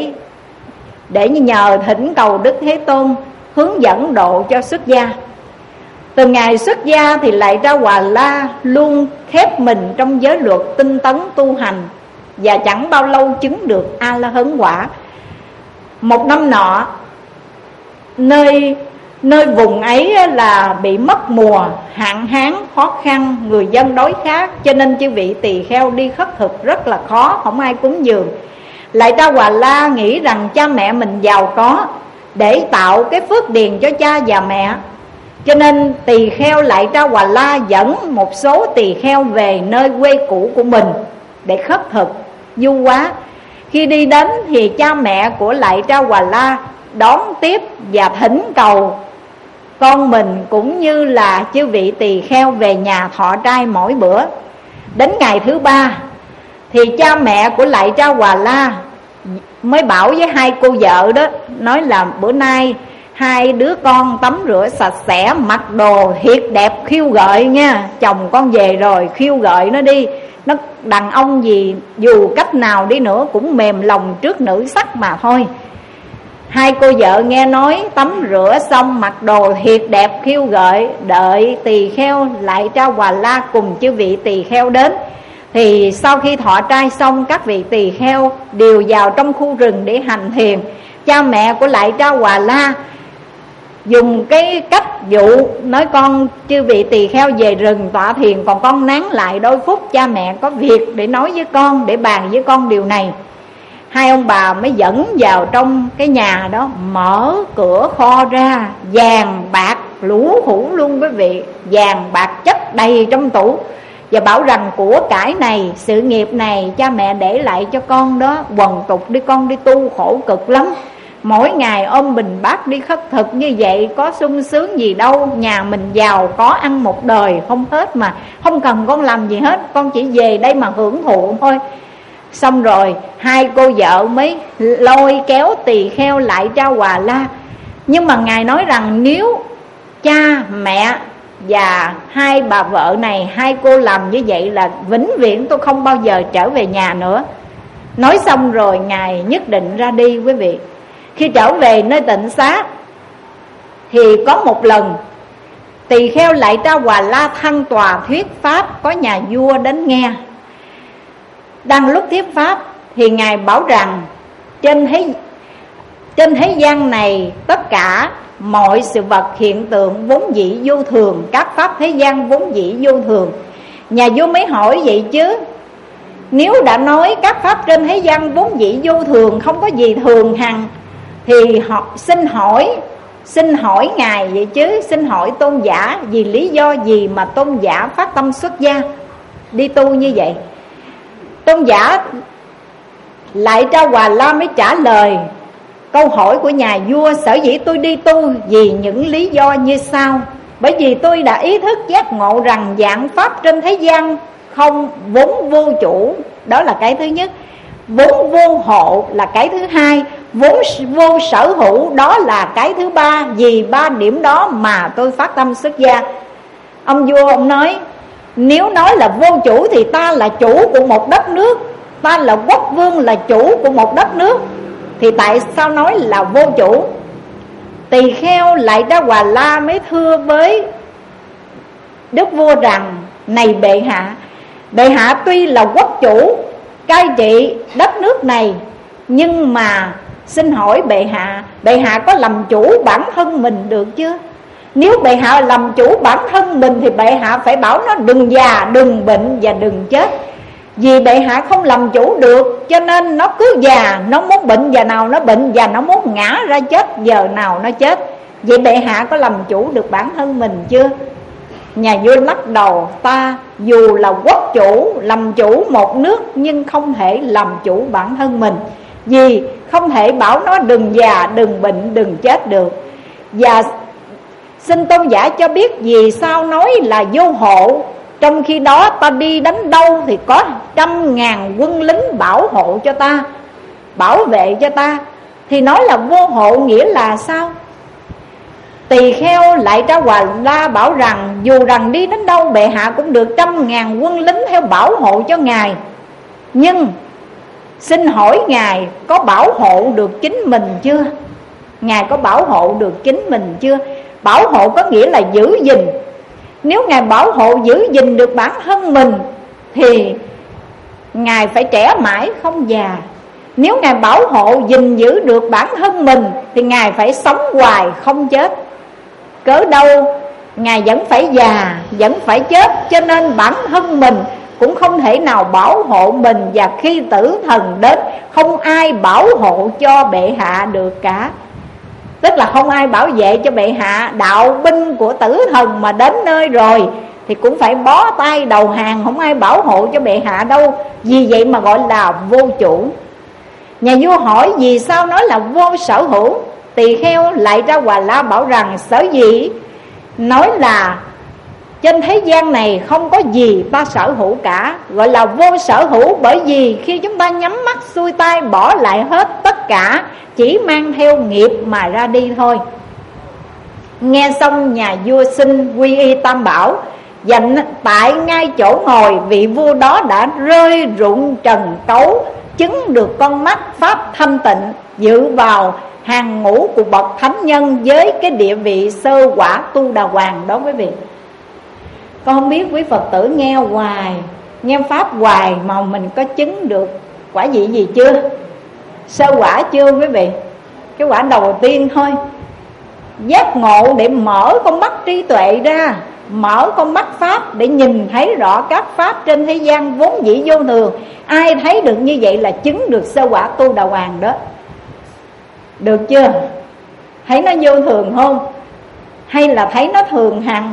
để nhờ thỉnh cầu Đức Thế Tôn hướng dẫn độ cho xuất gia. Từ ngày xuất gia thì Lại Tra Hòa La luôn khép mình trong giới luật tinh tấn tu hành, và chẳng bao lâu chứng được A-la-hán quả. Một năm nọ, nơi vùng ấy là bị mất mùa, hạn hán khó khăn, người dân đói khát, cho nên chư vị tỳ kheo đi khất thực rất là khó, không ai cúng dường. Lại Tra Hòa La nghĩ rằng cha mẹ mình giàu có, để tạo cái phước điền cho cha và mẹ, cho nên tỳ kheo Lại Tra Hòa La dẫn một số tỳ kheo về nơi quê cũ của mình để khất thực du hóa. Khi đi đến thì cha mẹ của Lại Tra Hòa La đón tiếp và thỉnh cầu con mình cũng như là chư vị tỳ kheo về nhà thọ trai mỗi bữa. Đến ngày thứ 3 thì cha mẹ của Lại Tra Hòa La mới bảo với hai cô vợ đó, nói là bữa nay hai đứa con tắm rửa sạch sẽ, mặc đồ thiệt đẹp khiêu gợi nha. Chồng con về rồi khiêu gợi nó đi. Nó đàn ông gì dù cách nào đi nữa cũng mềm lòng trước nữ sắc mà thôi. Hai cô vợ nghe nói tắm rửa xong mặc đồ thiệt đẹp khiêu gợi, đợi tỳ kheo Lại Tra Hòa La cùng chư vị tỳ kheo đến. Thì sau khi thọ trai xong, các vị tỳ kheo đều vào trong khu rừng để hành thiền. Cha mẹ của Lại Tra Hòa La dùng cái cách dụ, nói con chư vị tỳ kheo về rừng tọa thiền, còn con nán lại đôi phút, cha mẹ có việc để nói với con, để bàn với con điều này. Hai ông bà mới dẫn vào trong cái nhà đó, mở cửa kho ra, vàng bạc lũ hũ luôn quý vị, vàng bạc chất đầy trong tủ, và bảo rằng của cải này, sự nghiệp này cha mẹ để lại cho con đó, quần tục đi con đi tu khổ cực lắm. Mỗi ngày ôm bình bát đi khất thực như vậy có sung sướng gì đâu. Nhà mình giàu có ăn một đời không hết mà, không cần con làm gì hết, con chỉ về đây mà hưởng thụ thôi. Xong rồi hai cô vợ mới lôi kéo tỳ kheo Lại Tra Hòa La. Nhưng mà Ngài nói rằng nếu cha mẹ và hai bà vợ này, hai cô làm như vậy là vĩnh viễn tôi không bao giờ trở về nhà nữa. Nói xong rồi Ngài nhất định ra đi quý vị. Khi trở về nơi tịnh xá thì có một lần tỳ kheo Lại Tra Hòa La thăng tòa thuyết pháp, có nhà vua đến nghe. Đang lúc thuyết pháp thì Ngài bảo rằng trên thế gian này tất cả mọi sự vật hiện tượng vốn dĩ vô thường, các pháp thế gian vốn dĩ vô thường. Nhà vua mới hỏi vậy chứ, nếu đã nói các pháp trên thế gian vốn dĩ vô thường, không có gì thường hằng, thì họ xin hỏi Ngài vậy chứ, xin hỏi tôn giả vì lý do gì mà tôn giả phát tâm xuất gia đi tu như vậy. Tôn giả Lại Tra Hòa La mới trả lời câu hỏi của nhà vua: sở dĩ tôi đi tu vì những lý do như sau. Bởi vì tôi đã ý thức giác ngộ rằng dạng pháp trên thế gian không vốn vô chủ, đó là cái thứ nhất. Vốn vô hộ là cái thứ hai. Vốn vô sở hữu đó là cái thứ ba. Vì ba điểm đó mà tôi phát tâm xuất gia. Ông vua ông nói, nếu nói là vô chủ thì ta là chủ của một đất nước, ta là quốc vương là chủ của một đất nước, thì tại sao nói là vô chủ? Tỳ kheo Lại Tra Hòa La mới thưa với đức vua rằng, này bệ hạ tuy là quốc chủ cai trị đất nước này, nhưng mà xin hỏi bệ hạ có làm chủ bản thân mình được chưa? Nếu bệ hạ làm chủ bản thân mình thì bệ hạ phải bảo nó đừng già, đừng bệnh và đừng chết. Vì bệ hạ không làm chủ được, cho nên nó cứ già, nó muốn bệnh giờ nào nó bệnh, và nó muốn ngã ra chết giờ nào nó chết. Vậy bệ hạ có làm chủ được bản thân mình chưa? Nhà vua lắc đầu, ta dù là quốc chủ, làm chủ một nước, nhưng không thể làm chủ bản thân mình. Vì không thể bảo nó đừng già, đừng bệnh, đừng chết được. Và xin tôn giả cho biết vì sao nói là vô hộ, trong khi đó ta đi đánh đâu thì có 100.000 quân lính bảo hộ cho ta, bảo vệ cho ta, thì nói là vô hộ nghĩa là sao? Tỳ kheo Lại Tra Hòa La bảo rằng dù rằng đi đến đâu bệ hạ cũng được 100.000 quân lính theo bảo hộ cho ngài. Nhưng xin hỏi ngài có bảo hộ được chính mình chưa? Ngài có bảo hộ được chính mình chưa? Bảo hộ có nghĩa là giữ gìn. Nếu ngài bảo hộ giữ gìn được bản thân mình thì ngài phải trẻ mãi không già. Nếu ngài bảo hộ gìn giữ được bản thân mình thì ngài phải sống hoài không chết. Cớ đâu ngài vẫn phải già, vẫn phải chết, cho nên bản thân mình cũng không thể nào bảo hộ mình. Và khi tử thần đến, không ai bảo hộ cho bệ hạ được cả. Tức là không ai bảo vệ cho bệ hạ. Đạo binh của tử thần mà đến nơi rồi thì cũng phải bó tay đầu hàng, không ai bảo hộ cho bệ hạ đâu. Vì vậy mà gọi là vô chủ. Nhà vua hỏi vì sao nói là vô sở hữu? Tỳ kheo lại ra Hòa La bảo rằng: sở dĩ nói là trên thế gian này không có gì ta sở hữu cả, gọi là vô sở hữu, bởi vì khi chúng ta nhắm mắt xuôi tay bỏ lại hết tất cả, chỉ mang theo nghiệp mà ra đi thôi. Nghe xong nhà vua xin quy y Tam Bảo, và tại ngay chỗ ngồi, vị vua đó đã rơi rụng trần cấu, chứng được con mắt pháp thanh tịnh, dự vào hàng ngũ của bậc thánh nhân với cái địa vị sơ quả tu đà hoàng đó quý vị. Con không biết quý Phật tử nghe hoài, nghe pháp hoài mà mình có chứng được quả vị gì chưa? Sơ quả chưa quý vị? Cái quả đầu tiên thôi. Giác ngộ để mở con mắt trí tuệ ra, mở con mắt pháp để nhìn thấy rõ các pháp trên thế gian vốn dĩ vô thường. Ai thấy được như vậy là chứng được sơ quả tu đà hoàng đó. Được chưa? Thấy nó vô thường không? Hay là thấy nó thường hằng?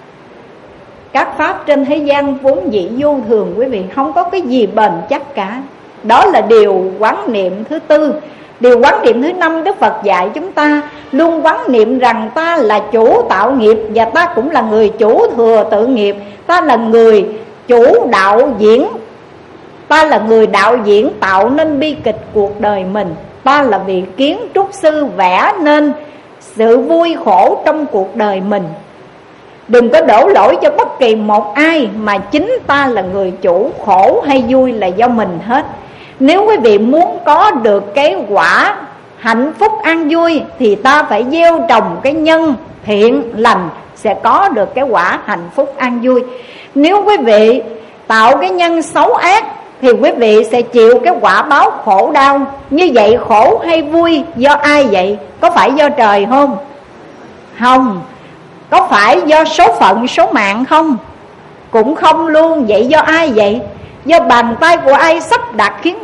Các pháp trên thế gian vốn dĩ vô thường quý vị, không có cái gì bền chắc cả. Đó là điều quán niệm thứ tư. Điều quán niệm thứ năm, Đức Phật dạy chúng ta luôn quán niệm rằng ta là chủ tạo nghiệp, và ta cũng là người chủ thừa tự nghiệp. Ta là người chủ đạo diễn, ta là người đạo diễn tạo nên bi kịch cuộc đời mình. Ta là vị kiến trúc sư vẽ nên sự vui khổ trong cuộc đời mình. Đừng có đổ lỗi cho bất kỳ một ai, mà chính ta là người chủ, khổ hay vui là do mình hết. Nếu quý vị muốn có được cái quả hạnh phúc an vui, thì ta phải gieo trồng cái nhân thiện lành, sẽ có được cái quả hạnh phúc an vui. Nếu quý vị tạo cái nhân xấu ác, thì quý vị sẽ chịu cái quả báo khổ đau. Như vậy khổ hay vui do ai vậy? Có phải do trời không? Không. Có phải do số phận, số mạng không? Cũng không luôn. Vậy do ai vậy? Do bàn tay của ai sắp đặt khiến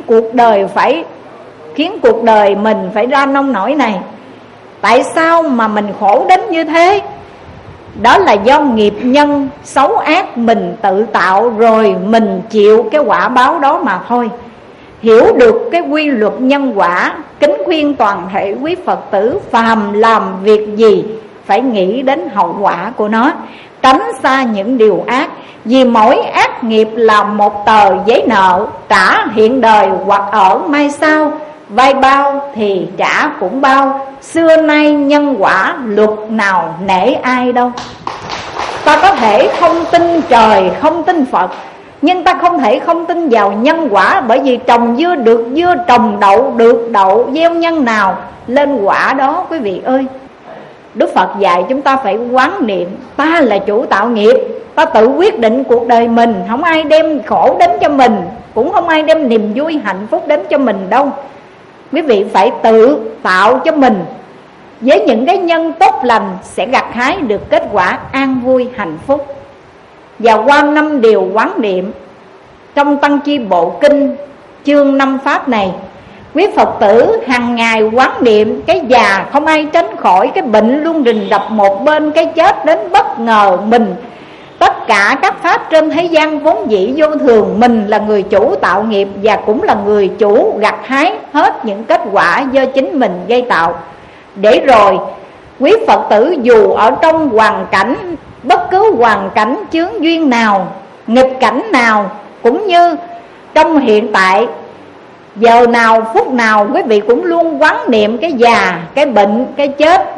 cuộc đời mình phải ra nông nỗi này. Tại sao mà mình khổ đến như thế? Đó là do nghiệp nhân xấu ác mình tự tạo, rồi mình chịu cái quả báo đó mà thôi. Hiểu được cái quy luật nhân quả, kính khuyên toàn thể quý Phật tử phàm làm việc gì phải nghĩ đến hậu quả của nó, tránh xa những điều ác. Vì mỗi ác nghiệp là một tờ giấy nợ, trả hiện đời hoặc ở mai sau. Vay bao thì trả cũng bao, xưa nay nhân quả luật nào nể ai đâu. Ta có thể không tin trời, không tin Phật, nhưng ta không thể không tin vào nhân quả. Bởi vì trồng dưa được dưa, trồng đậu được đậu, gieo nhân nào lên quả đó quý vị ơi. Đức Phật dạy chúng ta phải quán niệm ta là chủ tạo nghiệp, ta tự quyết định cuộc đời mình. Không ai đem khổ đến cho mình, cũng không ai đem niềm vui hạnh phúc đến cho mình đâu. Quý vị phải tự tạo cho mình với những cái nhân tốt lành, sẽ gặt hái được kết quả an vui hạnh phúc. Và qua 5 điều quán niệm trong Tăng Chi Bộ Kinh chương 5 pháp này, quý Phật tử hàng ngày quán niệm cái già không ai tránh khỏi, cái bệnh luôn rình rập một bên, cái chết đến bất ngờ mình. Tất cả các pháp trên thế gian vốn dĩ vô thường. Mình là người chủ tạo nghiệp, và cũng là người chủ gặt hái hết những kết quả do chính mình gây tạo. Để rồi quý Phật tử dù ở trong hoàn cảnh, bất cứ hoàn cảnh chướng duyên nào, nghịch cảnh nào, cũng như trong hiện tại, giờ nào phút nào quý vị cũng luôn quán niệm cái già, cái bệnh, cái chết.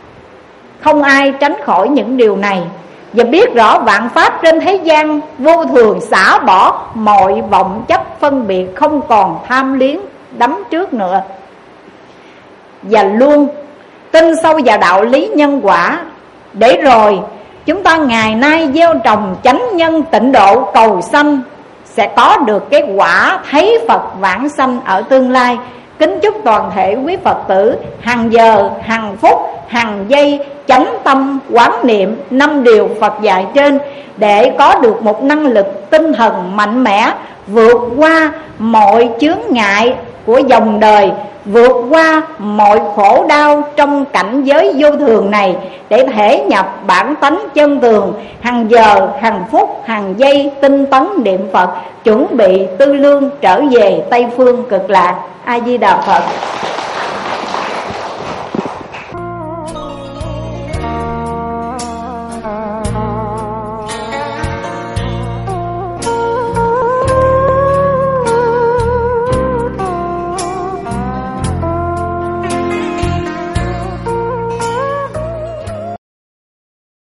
Không ai tránh khỏi những điều này. Và biết rõ vạn pháp trên thế gian vô thường, xả bỏ mọi vọng chấp phân biệt, không còn tham liếng đắm trước nữa. Và luôn tin sâu vào đạo lý nhân quả, để rồi chúng ta ngày nay gieo trồng chánh nhân tịnh độ cầu sanh, sẽ có được cái quả thấy Phật vãng sanh ở tương lai. Kính chúc toàn thể quý Phật tử hàng giờ, hàng phút, hàng giây chánh tâm quán niệm 5 điều Phật dạy trên, để có được một năng lực tinh thần mạnh mẽ, vượt qua mọi chướng ngại của dòng đời, vượt qua mọi khổ đau trong cảnh giới vô thường này, để thể nhập bản tánh chân tường, hàng giờ, hàng phút, hàng giây tinh tấn niệm Phật, chuẩn bị tư lương trở về Tây Phương Cực Lạc. A Di Đà Phật.